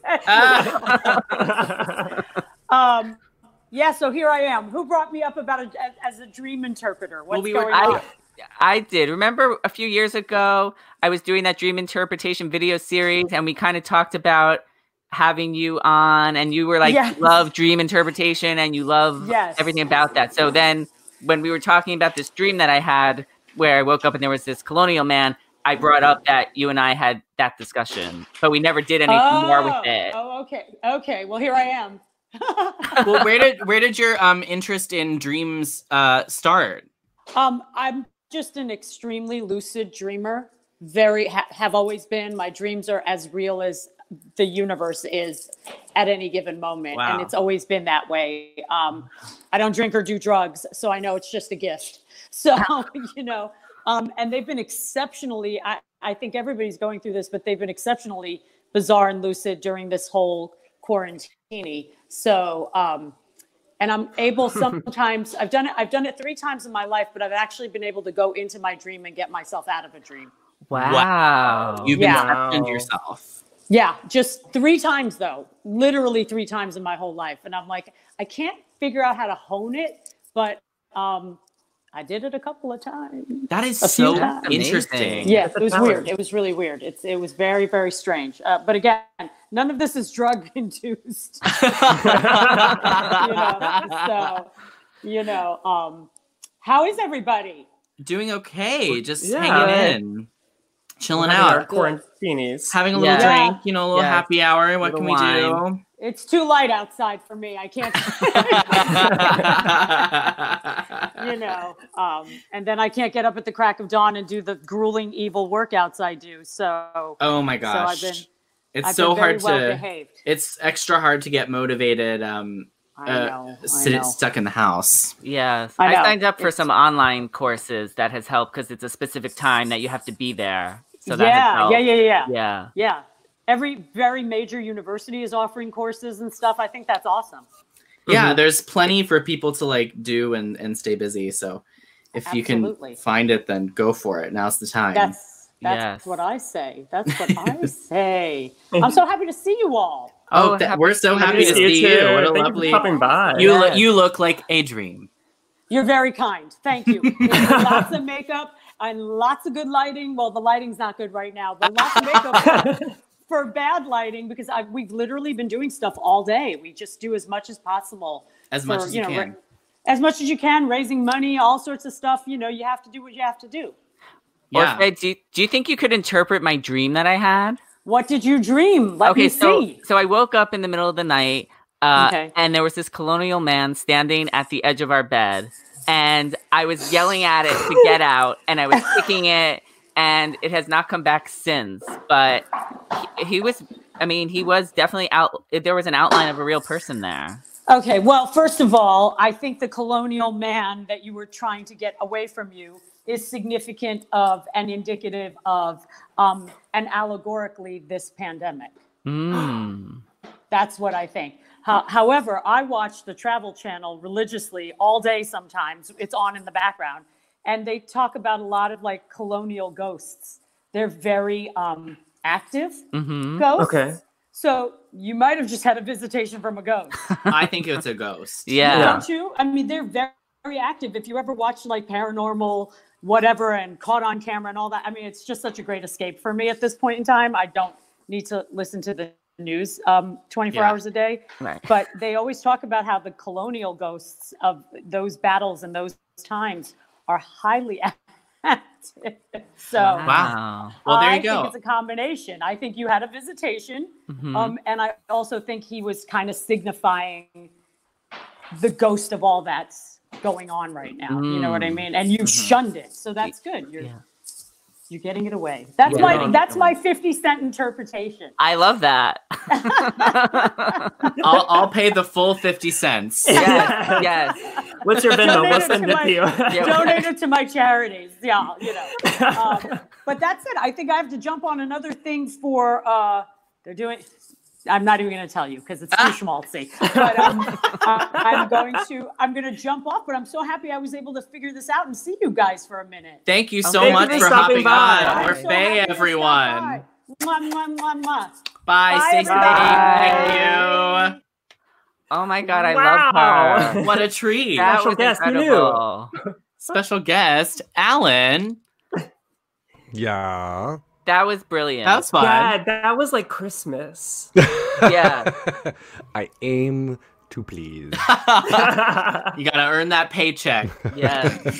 Ah. um, yeah, so here I am. Who brought me up about a, as a dream interpreter? What's Well, we were- going I- on? I did. Remember a few years ago, I was doing that dream interpretation video series, and we kind of talked about having you on, and you were like, Yes. you love dream interpretation, and you love Yes. everything about that. So then, when we were talking about this dream that I had, where I woke up and there was this colonial man, I brought up that you and I had that discussion, but we never did anything more with it. Oh, okay. Okay. Well, here I am. Well, where did where did your um interest in dreams uh start? Um, I'm just an extremely lucid dreamer. Very ha- have always been. My dreams are as real as the universe is at any given moment, Wow. and it's always been that way. Um, I don't drink or do drugs, so I know it's just a gift. So you know, um, and they've been exceptionally. I I think everybody's going through this, but they've been exceptionally bizarre and lucid during this whole quarantine. So. Um, And I'm able sometimes, I've done it, I've done it three times in my life, but I've actually been able to go into my dream and get myself out of a dream. Wow. You've Yeah. inceptioned Wow. yourself. Yeah, just three times though, literally three times in my whole life. And I'm like, I can't figure out how to hone it, but um, I did it a couple of times. That is A few so times. interesting. Amazing. Yeah, That's a it was talent. weird. It was really weird. It's It was very, very strange. Uh, but again, none of this is drug induced. you know, so, you know, um, how is everybody? Doing okay, just Yeah. hanging in, chilling Having our out, quarantinis. having a little Yeah. drink, you know, a little Yeah. happy hour. What Little can we wine. do? It's too light outside for me. I can't, you know. Um, and then I can't get up at the crack of dawn and do the grueling, evil workouts I do. So, Oh my so gosh. I've been, it's I've so been very hard well to behaved. it's extra hard to get motivated um I uh, know. I sit know. stuck in the house. Yes. I I, know. signed up for It's- some online courses that has helped because it's a specific time that you have to be there. So that has yeah, helped. yeah, yeah, yeah, Yeah. yeah. Every very major university is offering courses and stuff. I think that's awesome. Yeah, Mm-hmm. there's plenty for people to like do and and stay busy. So if you Absolutely. can find it, then go for it. Now's the time. That's that's Yes. what I say. That's what I say. I'm so happy to see you all. oh, Oh, that, happy we're so to see happy you to See you see too. you. What a Thank lovely. you for popping by. You Yes. look you look like a dream. You're very kind. Thank you. Lots of makeup and lots of good lighting. Well, the lighting's not good right now, but lots of makeup for, for bad lighting because I've, we've literally been doing stuff all day. We just do as much as possible. As much for, as you know, can. ra- as much as you can, raising money, all sorts of stuff. You know, you have to do what you have to do. Yeah. Or, Fred, do you, do you think you could interpret my dream that I had? What did you dream? Let okay, me so see. so I woke up in the middle of the night, uh, Okay. and there was this colonial man standing at the edge of our bed, and I was yelling at it to get out, and I was kicking it, and it has not come back since. But he, he was, I mean, he was definitely out. There was an outline of a real person there. Okay, well, first of all, I think the colonial man that you were trying to get away from you is significant of and indicative of um, and allegorically this pandemic. Mm. That's what I think. Ho- however, I watch the Travel Channel religiously all day sometimes. It's on in the background. And they talk about a lot of like colonial ghosts. They're very um, active Mm-hmm. ghosts. Okay. So you might have just had a visitation from a ghost. I think it's a ghost. Yeah. Don't you? I mean, they're very, very active. If you ever watch like paranormal, whatever, and caught on camera and all that, I mean, it's just such a great escape for me at this point in time. I don't need to listen to the news um, twenty-four Yeah. hours a day. Right. But they always talk about how the colonial ghosts of those battles and those times are highly active. So Wow. Well, there I you go. think it's a combination. I think you had a visitation. Mhm. Um, and I also think he was kind of signifying the ghost of all that's going on right now. You know what I Mm. mean? And you shunned it. So that's good. You're Yeah. you're getting it away. That's Yeah. my Yeah. that's my fifty cent interpretation. I love that. I'll I'll pay the full fifty cents. yes, yes. What's your Venmo? Donate We'll it send to it my- to you. Yeah. Donate it to my charities. Yeah, you know. Um, but that's it. I think I have to jump on another thing for uh they're doing I'm not even going to tell you because it's too schmaltzy. But um, I, I'm going to I'm going to jump off. But I'm so happy I was able to figure this out and see you guys for a minute. Thank you so Thank you much for for stopping hopping by. on. I'm We're so Faye, happy to stop everyone. by. Mwah, mwah, mwah, mwah. Bye. Bye, Stay safe. everybody. Thank Oh my god, I Wow. love her. you. What a treat. That Special was guest, who knew? incredible. Special guest, Alan. Yeah. That was brilliant. That was fun. Yeah, that was like Christmas. Yeah. I aim to please. You gotta earn that paycheck. Yes.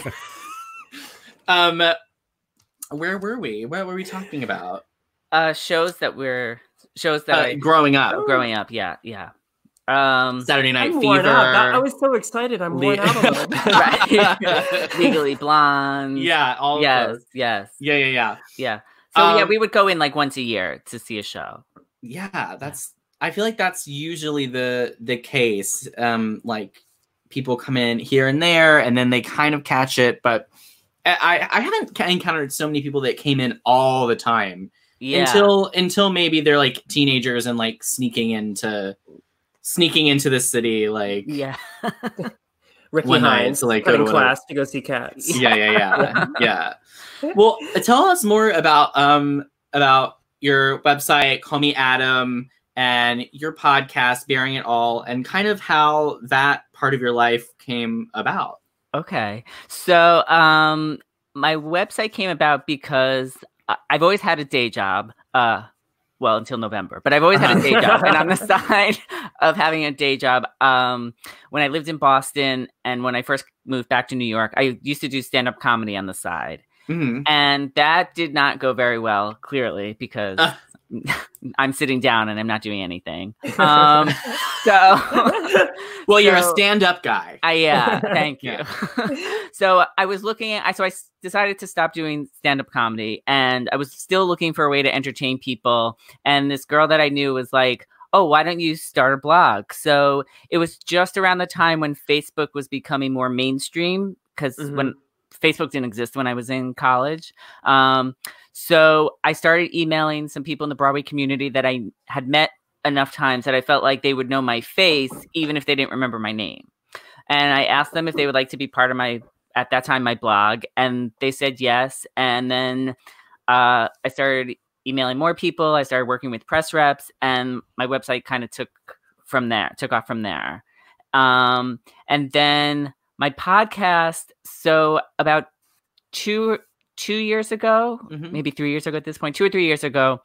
Um, where were we? What were we talking about? Uh, shows that we're shows that Uh, I growing up, growing up. Yeah, yeah. Um, Saturday Night I'm Fever. worn out. That- I was so excited. I'm worn Le- out a little bit. right. Legally Blonde. Yeah, all of Yes. those. Yes. Yeah, yeah, yeah. Yeah. So yeah, Um, we would go in like once a year to see a show. Yeah, that's. I feel like that's usually the the case. Um, like people come in here and there, and then they kind of catch it. But I I haven't encountered so many people that came in all the time Yeah. until until maybe they're like teenagers and like sneaking into sneaking into the city, like yeah. Ricky One night Hines to, like, go cutting to one of- class to go see cats. yeah, yeah, yeah, yeah. Well, tell us more about um about your website, Call Me Adam, and your podcast, Bearing It All, and kind of how that part of your life came about. Okay. So um my website came about because I- I've always had a day job. Uh well, until November, but I've always had a day job. And on the side of having a day job, um, when I lived in Boston and when I first moved back to New York, I used to do stand-up comedy on the side. Mhm. And that did not go very well, clearly, because Uh. I'm sitting down and I'm not doing anything. Um, so, Well, you're a so- stand-up guy. I yeah, thank you. Yeah. So I was looking at, I so I s- decided to stop doing stand-up comedy, and I was still looking for a way to entertain people. And this girl that I knew was like, "Oh, why don't you start a blog?" So it was just around the time when Facebook was becoming more mainstream, because Mhm. when Facebook didn't exist when I was in college. Um, so I started emailing some people in the Broadway community that I had met enough times that I felt like they would know my face, even if they didn't remember my name. And I asked them if they would like to be part of my, at that time, my blog. And they said yes. And then uh, I started emailing more people. I started working with press reps, and my website kind of took from there, took off from there. Um, and then my podcast. So about two, two years ago, Mhm. maybe three years ago at this point, two or three years ago.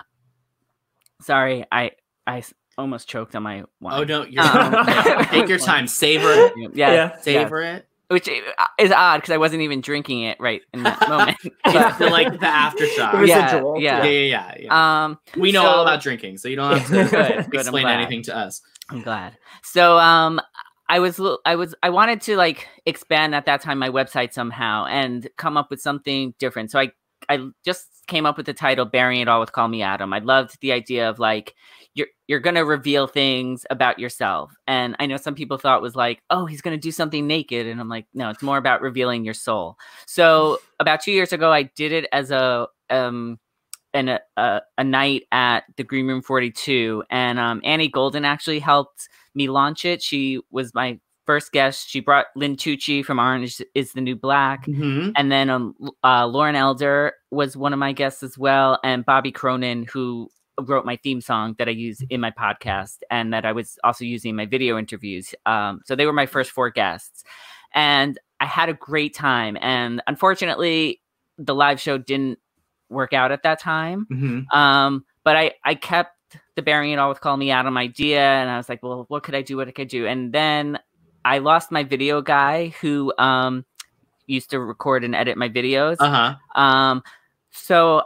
Sorry, I, I s- almost choked on my wine. Oh, no, you're Um, take your time, savor it, Yes, Yeah. yes. savor it. Which is odd because I wasn't even drinking it right in that moment. It's the, like the aftershock. It was yeah, a jolt, Yeah, yeah. yeah, yeah. yeah. Um, we know so- all about drinking, so you don't have to Good, good, I'm explain glad. anything to us. I'm glad. So, um, I was, l- I was, I wanted to like expand at that time my website somehow and come up with something different. So I, I just came up with the title "Burying It All with Call Me Adam." I loved the idea of like you're you're gonna reveal things about yourself, and I know some people thought it was like, oh, he's gonna do something naked, and I'm like, no, it's more about revealing your soul. So about two years ago, I did it as a um. And a, a, a night at the Green Room forty-two, and um, Annie Golden actually helped me launch it. She was my first guest. She brought Lynn Tucci from Orange is the New Black, Mm-hmm. and then um, uh, Lauren Elder was one of my guests as well, and Bobby Cronin, who wrote my theme song that I use in my podcast and that I was also using in my video interviews. Um, so they were my first four guests, and I had a great time. And unfortunately, the live show didn't work out at that time. Mm-hmm. Um, but I, I kept the Burying It All with Call Me Adam idea, and I was like, well, what could I do? What I could do? And then I lost my video guy who um used to record and edit my videos. Uh-huh. Um, so,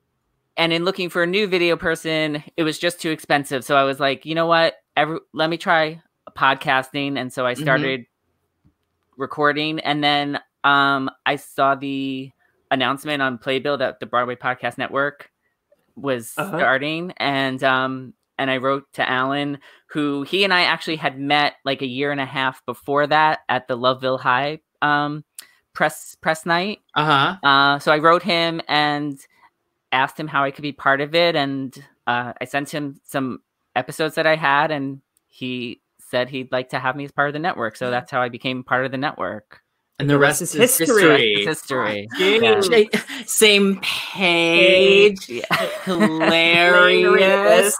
and in looking for a new video person, it was just too expensive. So I was like, you know what? Every, let me try podcasting. And so I started recording, and then um, I saw the announcement on Playbill that the Broadway Podcast Network was Uh-huh. starting, and um, and I wrote to Alan, who he and I actually had met like a year and a half before that at the Loveville High um, press press night. Uh-huh. Uh, so I wrote him and asked him how I could be part of it, and uh, I sent him some episodes that I had, and he said he'd like to have me as part of the network. So that's how I became part of the network. And the rest is is history. It's history. Dude. Yeah. J- Same page. Yeah. Hilarious.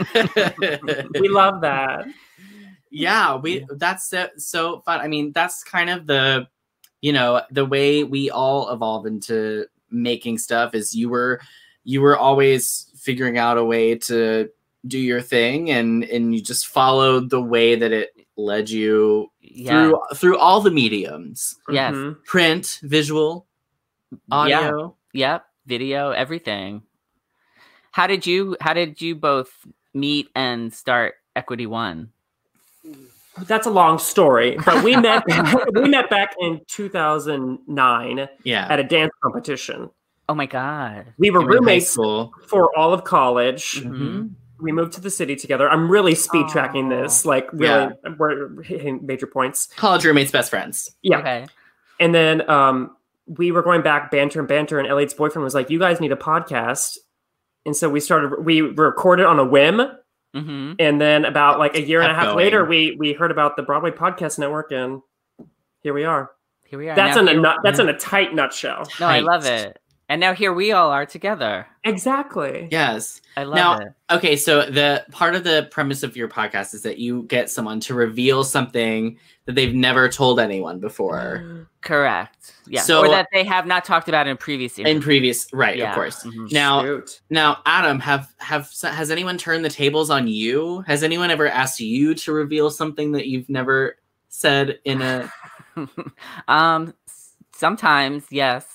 We love that. Yeah, we that's so, so fun. I mean, that's kind of the, you know, the way we all evolve into making stuff is you were you were always figuring out a way to do your thing, and and you just followed the way that it led you Yeah. through through all the mediums. Yes. Mhm. Print, visual, audio. Yep. Video, everything. How did you how did you both meet and start Equity One? That's a long story, but we met we met back in two thousand nine Yeah. at a dance competition. Oh my God. We were You were in high roommates school. for all of college. Mm-hmm. We moved to the city together. I'm really speed tracking Aw. this, like really, we're hitting major points. College roommates, best friends. Yeah, Okay. and then um, we were going back banter and banter, and Elliot's boyfriend was like, "You guys need a podcast," and so we started. We recorded on a whim, Mm-hmm. and then about like a year and a Kept half going. later, we we heard about the Broadway Podcast Network, and here we are. Here we are. That's Now in a here- nut. That's in a tight nutshell. No, I Tight. love it. And now here we all are together. Exactly. Yes. I love Now- it. Okay, so the part of the premise of your podcast is that you get someone to reveal something that they've never told anyone before Correct. Yeah. So- or that they have not talked about in previous in interviews. previous, right? Yeah. Of course. Mhm. Now, Shoot. now, Adam, have have has anyone turned the tables on you? Has anyone ever asked you to reveal something that you've never said in a? um, s- sometimes, yes.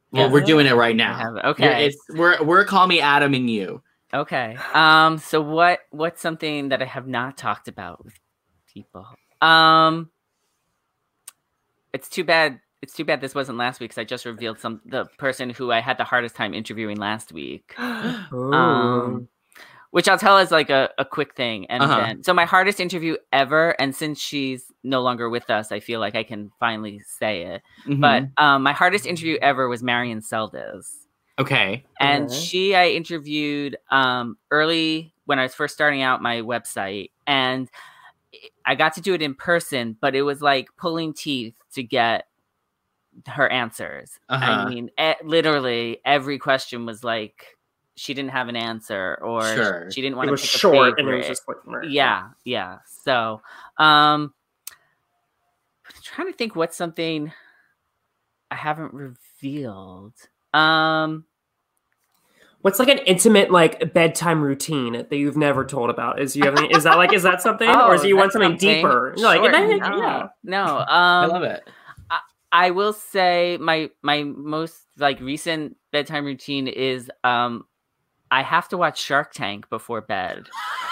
Well, Yes. we're doing it right I now. have it. You're- Okay. It's, we're we're call me Adam and you. Okay. Um. So what? What's something that I have not talked about with people? Um. It's too bad. It's too bad this wasn't last week because I just revealed some the person who I had the hardest time interviewing last week. Ooh. Um, which I'll tell is like a, a quick thing. And Uh-huh. then, so my hardest interview ever, and since she's no longer with us, I feel like I can finally say it. Mhm. But um, my hardest interview ever was Marion Seldes. okay. And Okay. she, I interviewed um, early when I was first starting out my website. And I got to do it in person, but it was like pulling teeth to get her answers. Uh-huh. I mean, e- literally every question was like, she didn't have an answer, or Sure. she didn't It want to was pick a short, and it was favorite. just like, right. Yeah, yeah. So, um, I'm trying to think what's something I haven't revealed. Um, What's like an intimate like bedtime routine that you've never told about? Is you have any, is that like is that something, or is oh, do you want that's something, deeper? You're like, Sure, and then- no, yeah. no. Um, I love it. I will say my my most like recent bedtime routine is um I have to watch Shark Tank before bed.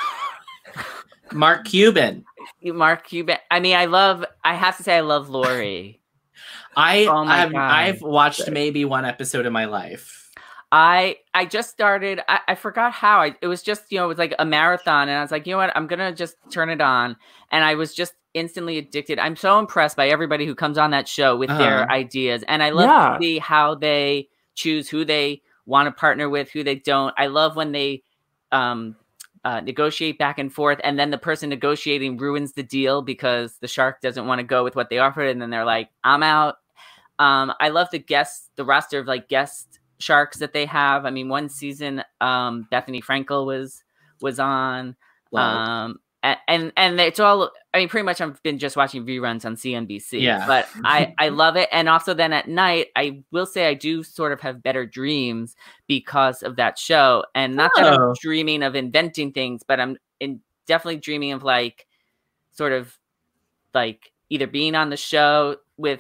Mark Cuban. Mark Cuban. I mean, I love. I have to say, I love Lori. I Oh my I've, God. I've watched maybe one episode in my life. I I just started. I, I forgot how. I it was just you know it was like a marathon, and I was like, you know what, I'm gonna just turn it on, and I was just instantly addicted. I'm so impressed by everybody who comes on that show with their Uh-huh. ideas, and I love Yeah. to see how they choose who they want to partner with, who they don't. I love when they um uh, negotiate back and forth, and then the person negotiating ruins the deal because the shark doesn't want to go with what they offered, and then they're like, I'm out. Um, I love the guests, the roster of like guest sharks that they have. I mean, one season, um, Bethany Frankel was was on, Love. um, and, and and it's all. I mean, pretty much I've been just watching reruns on C N B C. Yeah. But I I love it, and also then at night, I will say I do sort of have better dreams because of that show, and not that I'm Oh. dreaming of inventing things, but I'm in definitely dreaming of like sort of like either being on the show with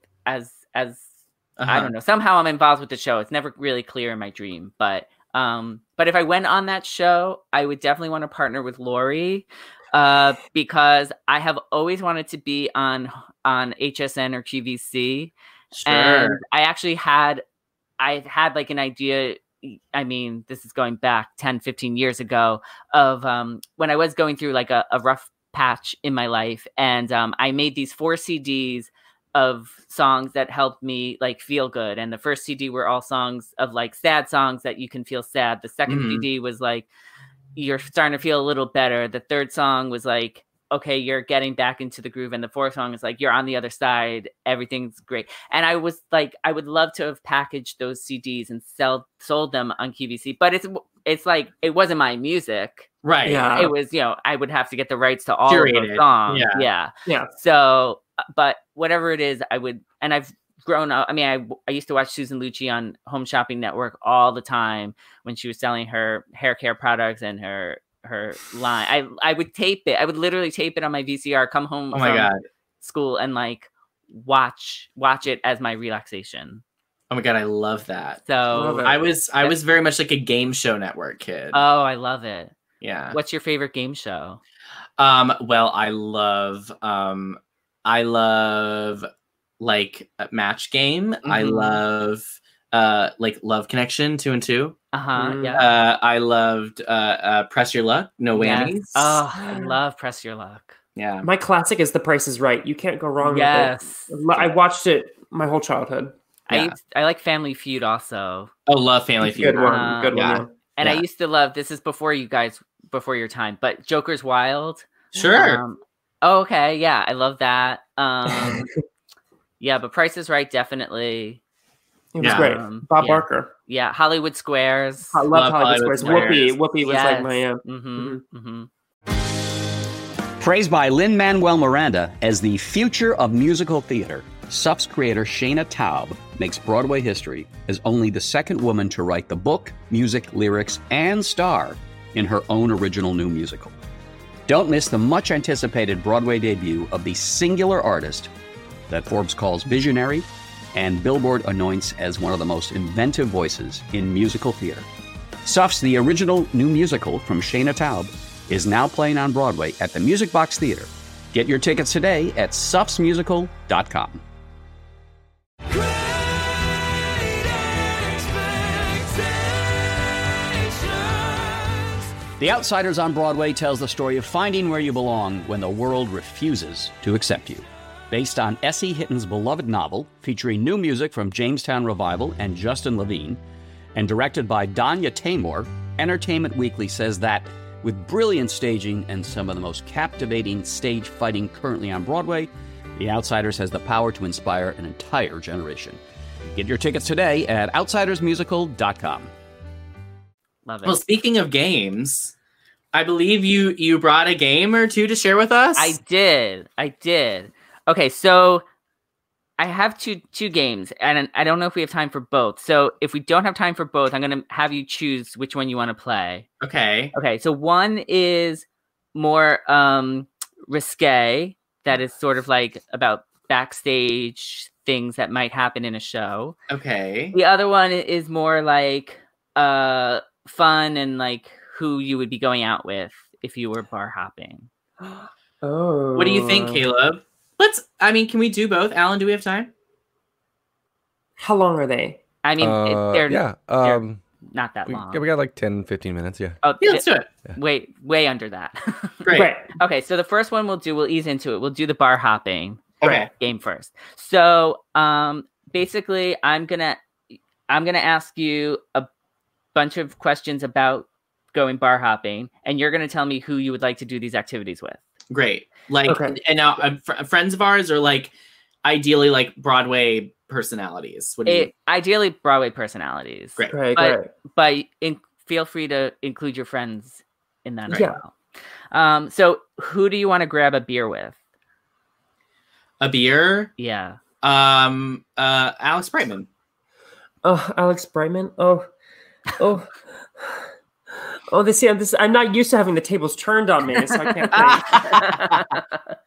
as as I Uh-huh. don't know. Somehow I'm involved with the show. It's never really clear in my dream, but um, but if I went on that show, I would definitely want to partner with Lori, uh, because I have always wanted to be on on H S N or Q V C, Sure. and I actually had I had like an idea. I mean, this is going back ten, fifteen years ago of um, when I was going through like a, a rough patch in my life, and um, I made these four C Ds of songs that helped me like feel good. And the first C D were all songs of like sad songs that you can feel sad. The second Mhm. C D was like, you're starting to feel a little better. The third song was like, okay, you're getting back into the groove. And the fourth song is like, you're on the other side. Everything's great. And I was like, I would love to have packaged those C Ds and sell sold them on Q V C, but it's, it's like, it wasn't my music. Right. Yeah. It was, you know, I would have to get the rights to all of Curated, those songs. yeah. Yeah. Yeah. So, uh, but whatever it is, I would, and I've grown up. I mean, I, I used to watch Susan Lucci on Home Shopping Network all the time when she was selling her hair care products and her, her line. I, I would tape it. I would literally tape it on my V C R, come home Oh my from God. school and like watch, watch it as my relaxation. Oh my God. I love that. So, Love it. I was I was very much like a game show network kid. oh, I love it. yeah. What's your favorite game show? Um, well, I love um I love like a Match Game. I Mhm. love uh like Love Connection two and two. Uh-huh. Mm. Yeah. Uh I loved uh, uh Press Your Luck, No Yes. Whammies. Oh, I love Press Your Luck. Yeah. My classic is The Price is Right. You can't go wrong Yes. with it. I watched it my whole childhood. I Yeah. used, I like Family Feud also. Oh, love Family Feud. Good one. Uh, Good yeah. one. And I Yeah. used to love, this is before you guys, before your time, but Joker's Wild. Sure. Um, oh, okay. Yeah. I love that. Um, yeah, but Price is Right. Definitely. It was Yeah. great. Um, Bob yeah. Barker. Yeah. Hollywood Squares. I love, Love Hollywood Hollywood Squares. Whoopi. Squares. Whoopi was Yes. like my uh, Mm-hmm. Mm-hmm. Praised by Lin-Manuel Miranda as the future of musical theater, Suff's creator Shayna Taub makes Broadway history as only the second woman to write the book, music, lyrics, and star in her own original new musical. Don't miss the much-anticipated Broadway debut of the singular artist that Forbes calls visionary and Billboard anoints as one of the most inventive voices in musical theater. Suffs, the original new musical from Shayna Taub, is now playing on Broadway at the Music Box Theater. Get your tickets today at suffs musical dot com. The Outsiders on Broadway tells the story of finding where you belong when the world refuses to accept you. Based on S E. Hitton's beloved novel, featuring new music from Jamestown Revival and Justin Levine, and directed by Danya Tamor, Entertainment Weekly says that with brilliant staging and some of the most captivating stage fighting currently on Broadway, The Outsiders has the power to inspire an entire generation. Get your tickets today at outsiders musical dot com. Love it. Well, speaking of games, I believe you you brought a game or two to share with us. I did. I did. Okay, so I have two two games, and I don't know if we have time for both. So if we don't have time for both, I'm going to have you choose which one you want to play. Okay. Okay, so one is more um, risque, that is sort of like about backstage things that might happen in a show. Okay. The other one is more like uh, fun and like who you would be going out with if you were bar hopping. Oh. What do you think, Caleb? Let's, I mean, can we do both? Alan, do we have time? How long are they? I mean, Uh, it, they're, yeah. they're Um, not that we, long. yeah, we got like ten, fifteen minutes. Yeah. Oh, Yeah, let's do it. Way, way under that. Great. Great. Okay, so the first one we'll do, we'll ease into it. We'll do the bar hopping Okay. game first. So, um, basically, I'm gonna, I'm gonna ask you a bunch of questions about going bar hopping, and you're gonna tell me who you would like to do these activities with. Great. Like, Okay. and now uh, fr- friends of ours are like, ideally, like Broadway personalities. What do you? It, ideally, Broadway personalities. Great. Great, But, great. but in, feel free to include your friends in that as Yeah. well. Um, so who do you want to grab a beer with? A beer. Yeah. Um. Uh. Alex Brightman. Oh, Alex Brightman. Oh, oh, oh. This, yeah, this. I'm not used to having the tables turned on me, so I can't think.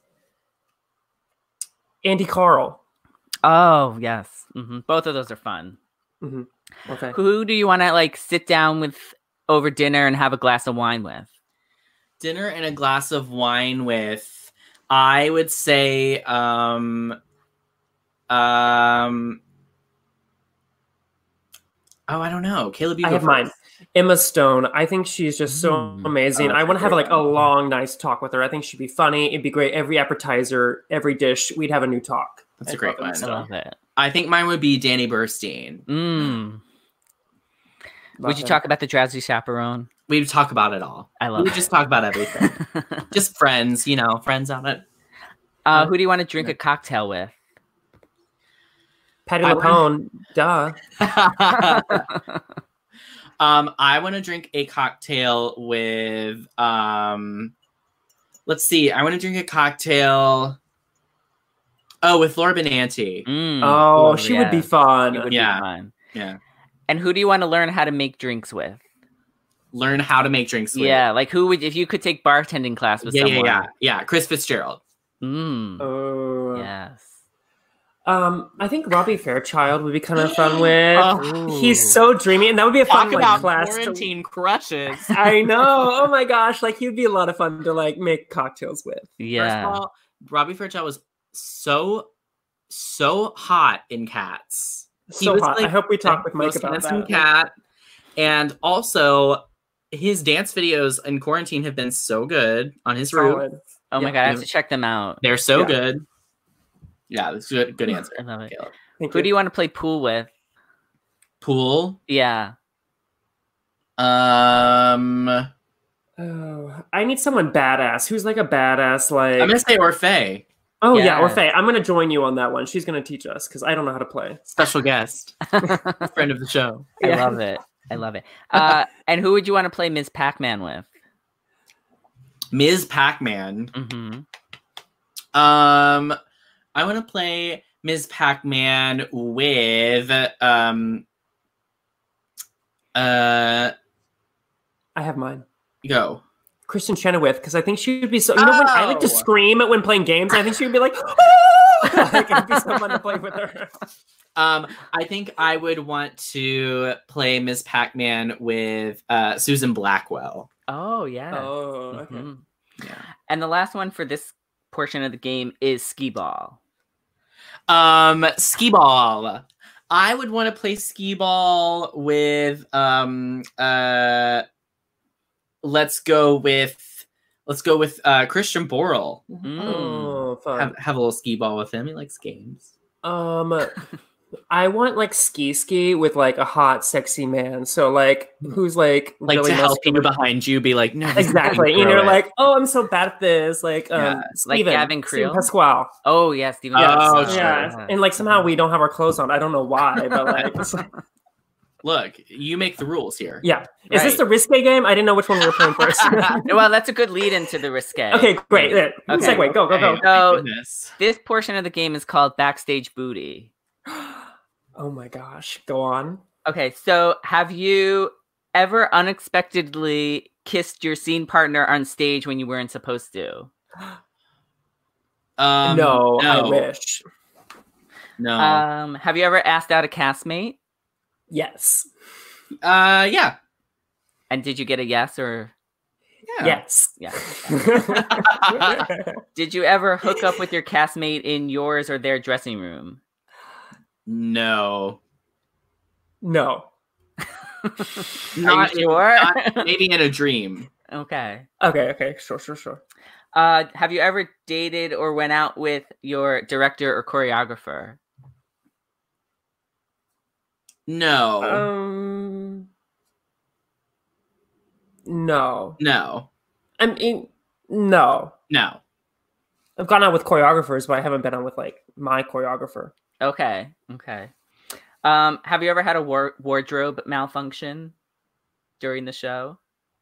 Andy Carl. Oh, yes. hmm Both of those are fun. hmm Okay. Who do you want to like sit down with over dinner and have a glass of wine with? Dinner and a glass of wine with. I would say. Um. Um. Oh, I don't know. Caleb, you I go have first. mine. Emma Stone. I think she's just so Mm. amazing. Oh, I want to have great. like a long, nice talk with her. I think she'd be funny. It'd be great. Every appetizer, every dish, we'd have a new talk. That's a I'd great love Emma one. I Stone. love it. I think mine would be Danny Burstein. Mm. Love Would you him. talk about the Drowsy Chaperone? We'd talk about it all. I We love would it. just talk about everything. Just friends, you know, friends on it. uh, who do you want to drink a cocktail with? Patty I LaPone. Duh. um, I want to drink a cocktail with. Um, let's see. I want to drink a cocktail. Oh, with Laura Benanti. Mm. Oh, Ooh, she would be yes. fun. It would be Yeah. fun. Yeah. And who do you want to learn how to make drinks with? Learn how to make drinks. With. Yeah, like who would if you could take bartending class with Yeah, yeah, someone? yeah, yeah. Chris Fitzgerald. Mm. Oh. Yes. Um, I think Robbie Fairchild would be kind of fun with. Oh. He's so dreamy, and that would be a fun Talk like, about class. To... quarantine crushes. I know. Oh my gosh, like he'd be a lot of fun to like make cocktails with. First Yeah. of all, Robbie Fairchild was so, so hot in Cats. He So was, hot. like, I hope we talk the with Mike most about handsome that. cat, and also his dance videos in quarantine have been so good on his roof. Solid. Oh my Yeah. god, I have to check them out. They're so Yeah. good. Yeah, that's a good. Good answer. I love it. Caleb. Thank Who do you want to play pool with? Pool. Yeah. Um, Oh, I need someone badass. Who's like a badass? Like I'm gonna say Orfei, oh yeah, Yes. Orfei. I'm gonna join you on that one. She's gonna teach us because I don't know how to play. special guest, friend of the show. I Yeah. love it. I love it. Uh, and who would you want to play Miz Pac-Man with? Miz Pac-Man. Mm-hmm. Um, I want to play Miz Pac-Man with um. Uh, I have mine. go. Kristen Chenoweth, because I think she would be so. You know, when I like to Oh. scream when playing games, I think she would be like, Like, it'd be so fun to play with her. Um, I think I would want to play Miss Pac-Man with uh, Susan Blackwell. Oh, yeah. Oh, okay. Mhm. Yeah. And the last one for this portion of the game is skee ball. Um, skee ball. I would want to play skee ball with um uh. Let's go with let's go with uh, Christian Borle. Mm. Oh, fun. Have have a little skee ball with him. He likes games. Um, I want like ski ski with like a hot, sexy man. So like, who's like Like really to help muscular. you behind you, be like, no, this is Exactly. how you And throw you're it. like, oh, I'm so bad at this. Like, um, Yeah, like Steven, Gavin Steven Creel? Pasquale. Oh, yeah, Steven. Yes. Creel. Oh, sure. Yeah. And like somehow we don't have our clothes on. I don't know why, but like, it's like- Look, you make the rules here. yeah. Is this Right. the risque game? I didn't know which one we were playing first. Well, that's a good lead into the risque. Okay, great. Yeah. Okay. Segue. Go, go, go. Hey, So- my goodness. This portion of the game is called Backstage Booty. Oh my gosh. Go on. Okay, so have you ever unexpectedly kissed your scene partner on stage when you weren't supposed to? Um, no, no, I wish. No. Um, have you ever asked out a castmate? Yes. uh, yeah. And did you get a yes or Yeah. Yes. yeah? Did you ever hook up with your castmate in yours or their dressing room? No. No. Not Are you- sure. not- maybe in a dream. Okay. Okay, okay. Sure, sure, sure. Uh, have you ever dated or went out with your director or choreographer? No. Um. No. no. I mean, no. No. I've gone out with choreographers, but I haven't been out with like my choreographer. Okay. Okay. Um, have you ever had a war- wardrobe malfunction during the show?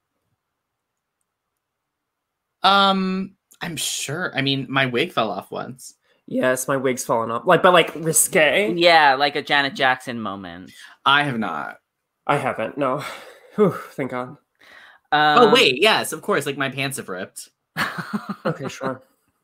Um, I'm sure. I mean, my wig fell off once. Yes, my wig's fallen off. Like, but like risque. Yeah, like a Janet Jackson moment. I have not. I haven't. No. Whew, thank God. Um, oh wait, yes, of course. Like my pants have ripped. Okay, sure.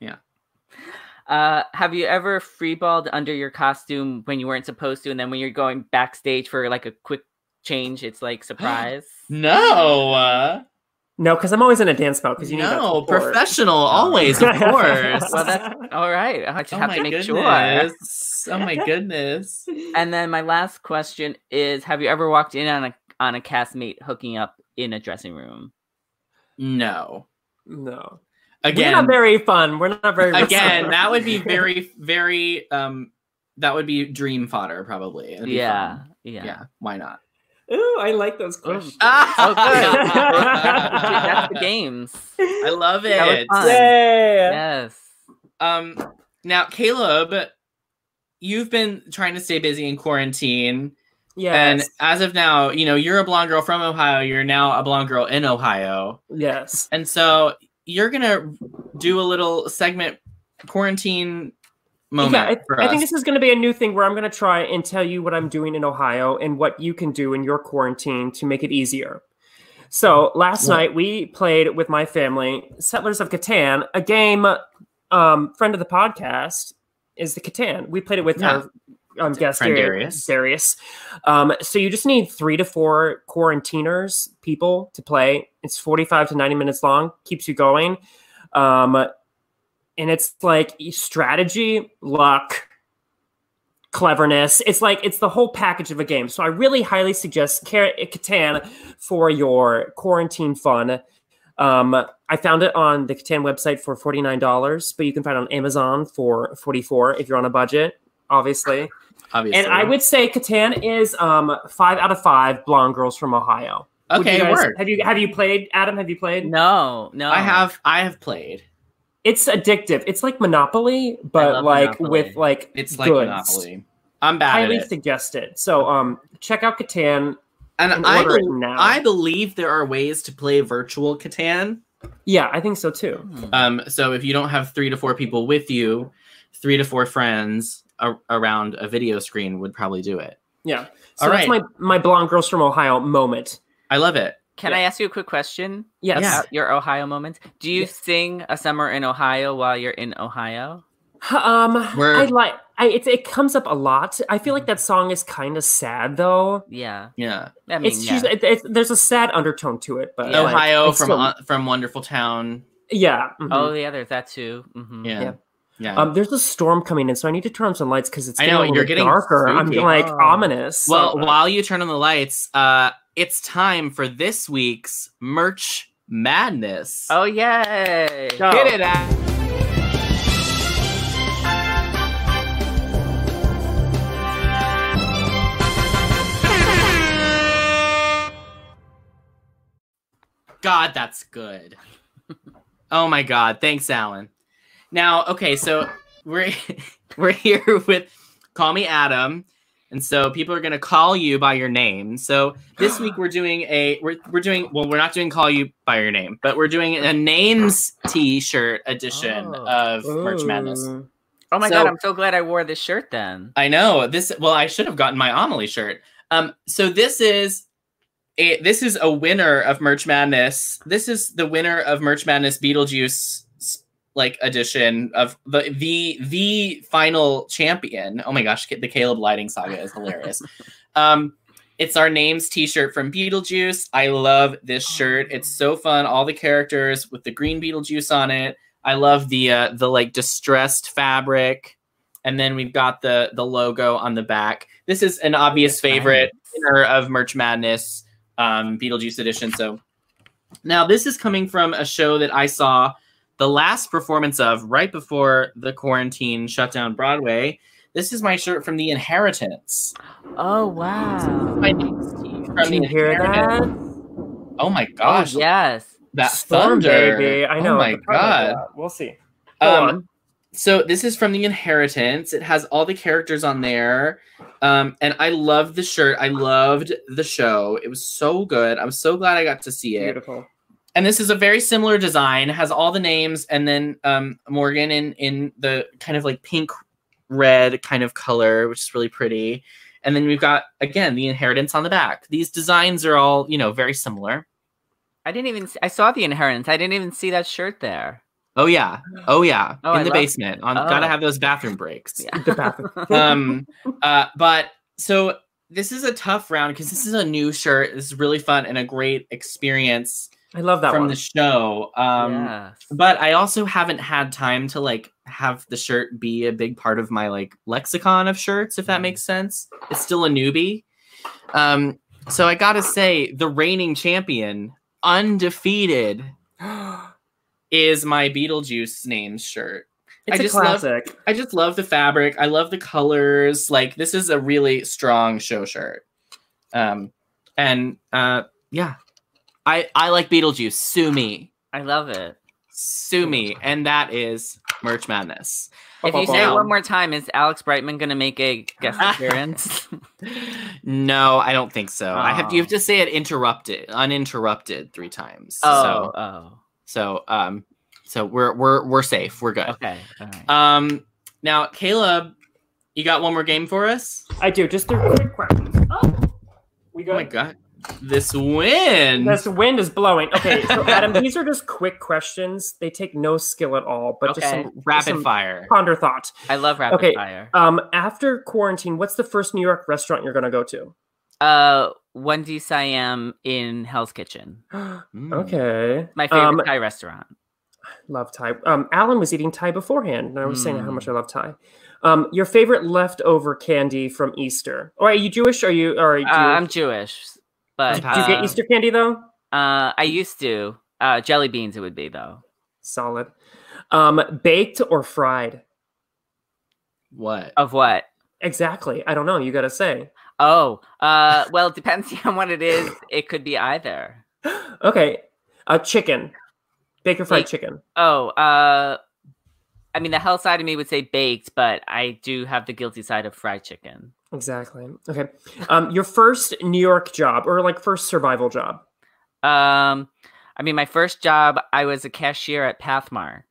Uh, have you ever freeballed under your costume when you weren't supposed to, and then when you're going backstage for like a quick change, it's like surprise? No. Uh, No, because I'm always in a dance mode. Because you need that no, support. professional always, of course. Well, that's all right. I just oh have my to make goodness. Oh my goodness. sure. And then my last question is: have you ever walked in on a on a castmate hooking up in a dressing room? No. No. Again, We're not very fun. We're not very again, that would be very, very um that would be dream fodder, probably. It'd be Yeah, fun. yeah. Yeah. Why not? Ooh, I like those questions. Oh, good. That's the games. I love That was it. fun. Yay! Yes. Um now Caleb, you've been trying to stay busy in quarantine. Yes. And as of now, you know, you're a blonde girl from Ohio. You're now a blonde girl in Ohio. Yes. And so you're going to do a little segment quarantine moment Yeah, I, for I us. think this is going to be a new thing where I'm going to try and tell you what I'm doing in Ohio and what you can do in your quarantine to make it easier. So last Yeah. night we played with my family Settlers of Catan, a game. Um, friend of the podcast is the Catan. We played it with Yeah. our um, guest Friend Darius. Darius. Darius. Um, so you just need three to four quarantiners people to play. It's forty-five to ninety minutes long. Keeps you going. Um, and it's like strategy, luck, cleverness. It's like it's the whole package of a game. So I really highly suggest Car- Catan for your quarantine fun. Um, I found it on the Catan website for forty-nine dollars, but you can find it on Amazon for forty-four dollars if you're on a budget, obviously. Obviously. And I would say Catan is um, five out of five blonde girls from Ohio. Would Okay, you guys- word. Have you have you played, Adam? Have you played? No, no. I have I have played. It's addictive. It's like Monopoly, but love like Monopoly. with like It's like goods. Monopoly. I'm bad Highly at it. suggested. So um, check out Catan. And and I, order it bel- now. I believe there are ways to play virtual Catan. Yeah, I think so too. Hmm. Um, so if you don't have three to four people with you, three to four friends a- around a video screen would probably do it. Yeah. So All that's right. my my blonde girls from Ohio moment. I love it. Can Yeah. I ask you a quick question? Yes. Yeah. About your Ohio moments. Do you Yes. sing A Summer in Ohio while you're in Ohio? Um, We're- I like. I it, it comes up a lot. I feel like that song is kind of sad though. Yeah. Yeah. I mean, It's yeah. usually it, it's, there's a sad undertone to it, but like, Ohio it's from still- uh, from Wonderful Town. yeah. mhm. Oh, yeah, there's that too. hmm Yeah. Yeah. Yeah. Um, there's a storm coming in, so I need to turn on some lights because it's I getting know, a little you're bit getting darker. I'm spooky. like Oh. ominous. well, So- while you turn on the lights, uh, it's time for this week's Merch Madness. Oh, yay. Go. Hit it out. God, that's good. Oh my God. Thanks, Alan. Now, okay, so we're we're here with Call Me Adam. And so people are gonna call you by your name. So this week we're doing a we're we're doing well, we're not doing call you by your name, but we're doing a names t-shirt edition Oh. of Merch Madness. Ooh. Oh, my So- God. I'm so glad I wore this shirt then. I know this. Well, I should have gotten my Amelie shirt. Um, so this is a this is a winner of Merch Madness. This is the winner of Merch Madness Beetlejuice like edition of the the the final champion. Oh my gosh, the Caleb Lighting Saga is hilarious. um, it's our names T-shirt from Beetlejuice. I love this shirt. It's so fun. All the characters with the green Beetlejuice on it. I love the uh, the like distressed fabric, and then we've got the the logo on the back. This is an obvious favorite winner of Merch Madness, um, Beetlejuice edition. So now this is coming from a show that I saw the last performance of right before the quarantine shut down Broadway. This is my shirt from The Inheritance. Oh, wow. My name's Steve from Did The you hear that? Inheritance. Oh my gosh, Oh, yes. that Storm thunder! baby. I know. Oh my I'm proud of god. that. We'll see. Go Um, on. so this is from The Inheritance. It has all the characters on there. Um, and I loved the shirt. I loved the show. It was so good. I was so glad I got to see it. Beautiful. And this is a very similar design. It has all the names, and then um, Morgan in in the kind of like pink red kind of color, which is really pretty. And then we've got again the Inheritance on the back. These designs are all, you know, very similar. I didn't even see, I saw the Inheritance. I didn't even see that shirt there. Oh yeah, oh yeah, Oh, in I the love- basement. On Oh. gotta have those bathroom breaks. Yeah. The bathroom. um, uh, but so this is a tough round because this is a new shirt. This is really fun and a great experience I love that from one. the show. Um, Yes. but I also haven't had time to like have the shirt be a big part of my like lexicon of shirts, if that makes sense. It's still a newbie. Um, so I gotta say, the reigning champion, undefeated, is my Beetlejuice names shirt. It's I a just love- classic. I just love the fabric. I love the colors. Like this is a really strong show shirt. Um, and uh, yeah, I I like Beetlejuice. Sue me, I love it. sue me, and that is Merch Madness. If you say it Now- one more time, is Alex Brightman going to make a guest appearance? No, I don't think so. I have Oh. you have to say it interrupted, uninterrupted three times. oh, So oh. so um so we're we're we're safe. We're good. Okay. All right. Um now Caleb, you got one more game for us? I do. Just a quick question. Oh, we Oh my go. god. This wind. This wind is blowing. Okay, so Adam, these are just quick questions. They take no skill at all, but just Okay. some Rapid some fire. ponder thought. I love rapid okay. fire. Um, after quarantine, what's the first New York restaurant you're gonna go to? Uh, Wendy Siam in Hell's Kitchen. Mm. Okay, My favorite Um, Thai restaurant. love Thai. Um, Alan was eating Thai beforehand, and I was saying how Mm. much I love Thai. Um, your favorite leftover candy from Easter? Or are you Jewish? Or are you? Or are you Uh, I'm Jewish, but do you get uh, Easter candy though? Uh, I used to. Uh, jelly beans it would be though. Solid. Um, baked or fried? What? Of what? Exactly. I don't know. You gotta say. Oh, uh, well, it depends on what it is. It could be either. Okay. Uh, chicken. Baked or fried Baked. chicken. Oh, uh, I mean, the hell side of me would say baked, but I do have the guilty side of fried chicken. Exactly. Okay. Um, your first New York job or like first survival job? Um, I mean, my first job, I was a cashier at Pathmark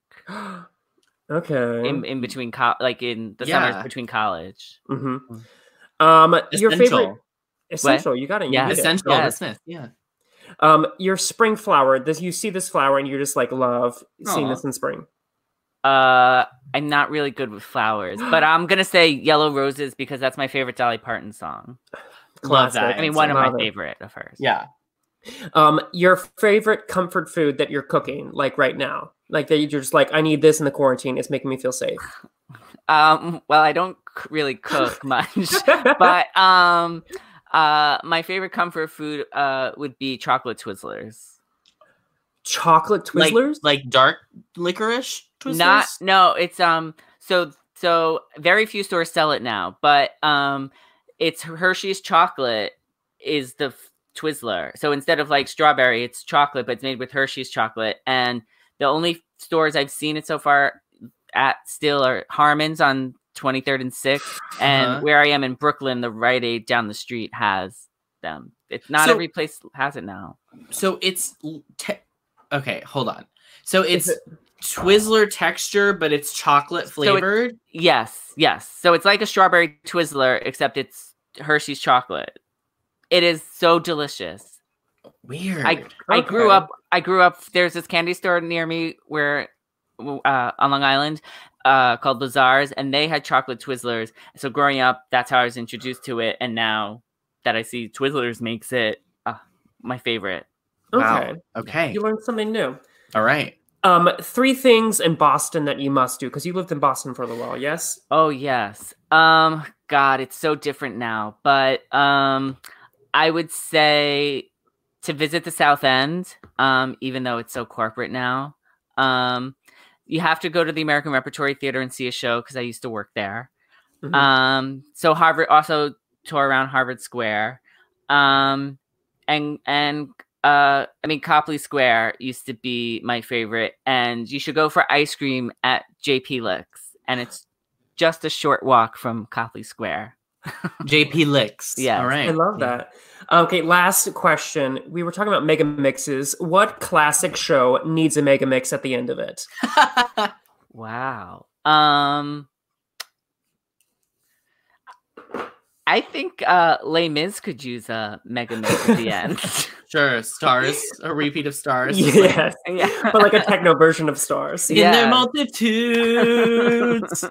Okay. in in between, co- like in the Yeah. summers between college. hmm Um, your Essential. favorite essential. You got it. You Yeah. did it. Essential Yes. business. Yeah. Um, your spring flower. This you see this flower and you're just like love seeing Aw. this in spring. Uh, I'm not really good with flowers, but I'm gonna say Yellow Roses because that's my favorite Dolly Parton song. Love Classic. that. I mean, one of my Love it. favorite of hers. Yeah. Um, your favorite comfort food that you're cooking, like right now, like that you're just like, I need this in the quarantine. It's making me feel safe. Um, well, I don't c- really cook much, but um, uh, my favorite comfort food uh would be chocolate Twizzlers. Chocolate Twizzlers? Like, like dark licorice Twizzlers? Not no, it's um so so very few stores sell it now, but um it's Hershey's chocolate is the f- Twizzler. So instead of like strawberry, it's chocolate, but it's made with Hershey's chocolate. And the only stores I've seen it so far at still are Harmon's on twenty-third and sixth, and Uh-huh. where I am in Brooklyn, the Rite Aid down the street has them. It's not So- every place has it now. So it's l- te- okay. Hold on. So Is it's Twizzler texture, but it's chocolate it- flavored. Yes, yes. So it's like a strawberry Twizzler, except it's Hershey's chocolate. It is so delicious. Weird. I I grew Okay. up. I grew up. There's this candy store near me where, uh, on Long Island, uh, called Bazaars, and they had chocolate Twizzlers. So growing up, that's how I was introduced to it. And now that I see Twizzlers makes it uh, my favorite. Wow. Okay. Okay. You learned something new. All right. Um, three things in Boston that you must do, because you lived in Boston for a little while, yes? Oh yes. Um. God, it's so different now. But um, I would say to visit the South End. Um, even though it's so corporate now. Um, you have to go to the American Repertory Theater and see a show because I used to work there. Mhm. Um, so Harvard also tour around Harvard Square. Um, and and uh, I mean Copley Square used to be my favorite, and you should go for ice cream at J P Licks, and it's just a short walk from Copley Square. J P Licks. Yes. All right. I love that. Okay, last question. We were talking about mega mixes. What classic show needs a mega mix at the end of it? Wow. Um, I think uh, Les Mis could use a mega mix at the end. Sure. Stars. A repeat of Stars. Yes, Yeah. but like a techno version of Stars. In their Yeah. multitudes.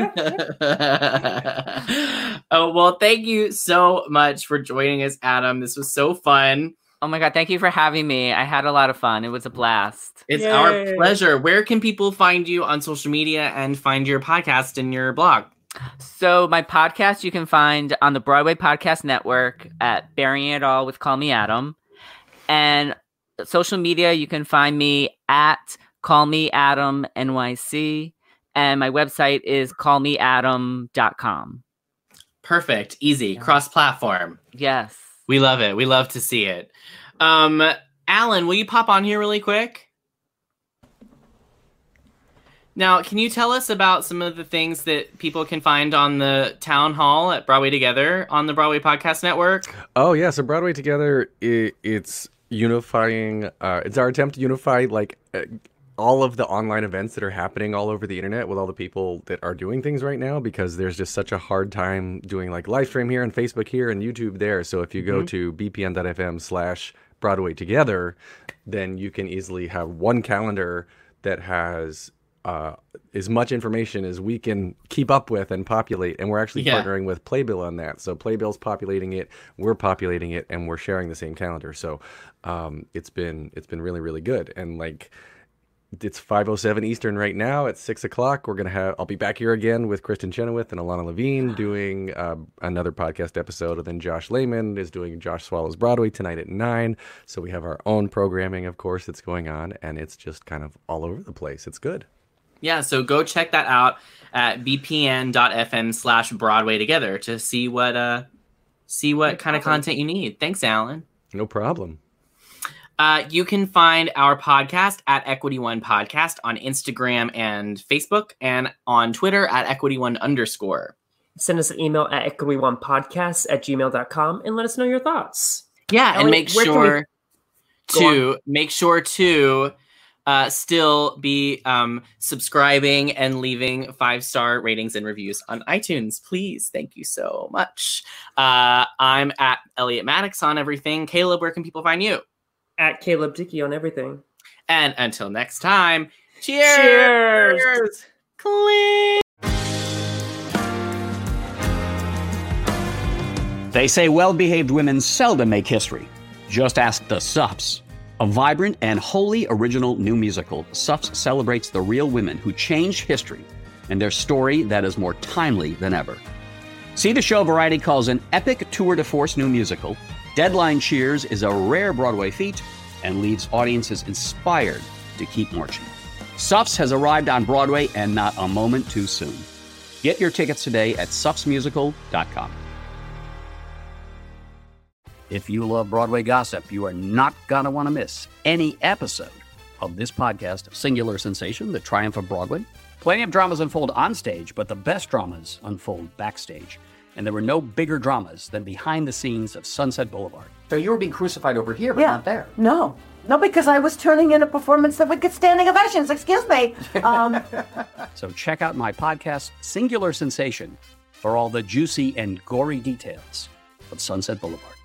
Oh, well, thank you so much for joining us, Adam. This was so fun. Oh my God, thank you for having me. I had a lot of fun. It was a blast. It's Yay. our pleasure. Where can people find you on social media and find your podcast and your blog? So my podcast you can find on the Broadway Podcast Network at Burying It All with Call Me Adam. And social media, you can find me at Call Me Adam N Y C. And my website is call me adam dot com. Perfect. Easy. Yeah. Cross-platform. Yes. We love it. We love to see it. Um, Alan, will you pop on here really quick? Now, can you tell us about some of the things that people can find on the town hall at Broadway Together on the Broadway Podcast Network? Oh yeah, so Broadway Together, i it's unifying. Uh, it's our attempt to unify like uh, all of the online events that are happening all over the internet with all the people that are doing things right now, because there's just such a hard time doing like live stream here and Facebook here and YouTube there. So if you go to bpn.fm slash Broadway Together, then you can easily have one calendar that has uh, as much information as we can keep up with and populate. And we're actually Yeah. partnering with Playbill on that. So Playbill's populating it, we're populating it, and we're sharing the same calendar. So um, it's been it's been really, really good. And like it's five oh seven Eastern right now at six o'clock. We're gonna have I'll be back here again with Kristen Chenoweth and Alana Levine doing uh, another podcast episode, and then Josh Lehman is doing Josh Swallows Broadway tonight at nine. So we have our own programming, of course, that's going on, and it's just kind of all over the place. It's good. Yeah, so go check that out at bpn.fm slash Broadway Together to see what uh see what kind of content you need. Thanks, Alan. No problem. Uh, you can find our podcast at Equity One Podcast on Instagram and Facebook, and on Twitter at Equity One underscore. Send us an email at equity one podcast at gmail dot com and let us know your thoughts. Yeah, and Ellie, make where can we- sure Go to make sure to uh, still be um, subscribing and leaving five star ratings and reviews on iTunes, please. Thank you so much. Uh, I'm at Elliot Maddox on everything. Caleb, where can people find you? At Caleb Dickey on everything. And until next time, Cheers. Cheers. Cling. They say well-behaved women seldom make history. Just ask the Suffs. A vibrant and wholly original new musical, Suffs celebrates the real women who changed history and their story that is more timely than ever. See the show Variety calls an epic tour de force new musical. Deadline cheers is a rare Broadway feat and leaves audiences inspired to keep marching. Suffs has arrived on Broadway and not a moment too soon. Get your tickets today at suffs musical dot com. If you love Broadway gossip, you are not going to want to miss any episode of this podcast, Singular Sensation, The Triumph of Broadway. Plenty of dramas unfold on stage, but the best dramas unfold backstage. And there were no bigger dramas than behind the scenes of Sunset Boulevard. So you were being crucified over here, but Yeah. not there. No. No, because I was turning in a performance that would get standing ovations. Excuse me. Um, So check out my podcast, Singular Sensation, for all the juicy and gory details of Sunset Boulevard.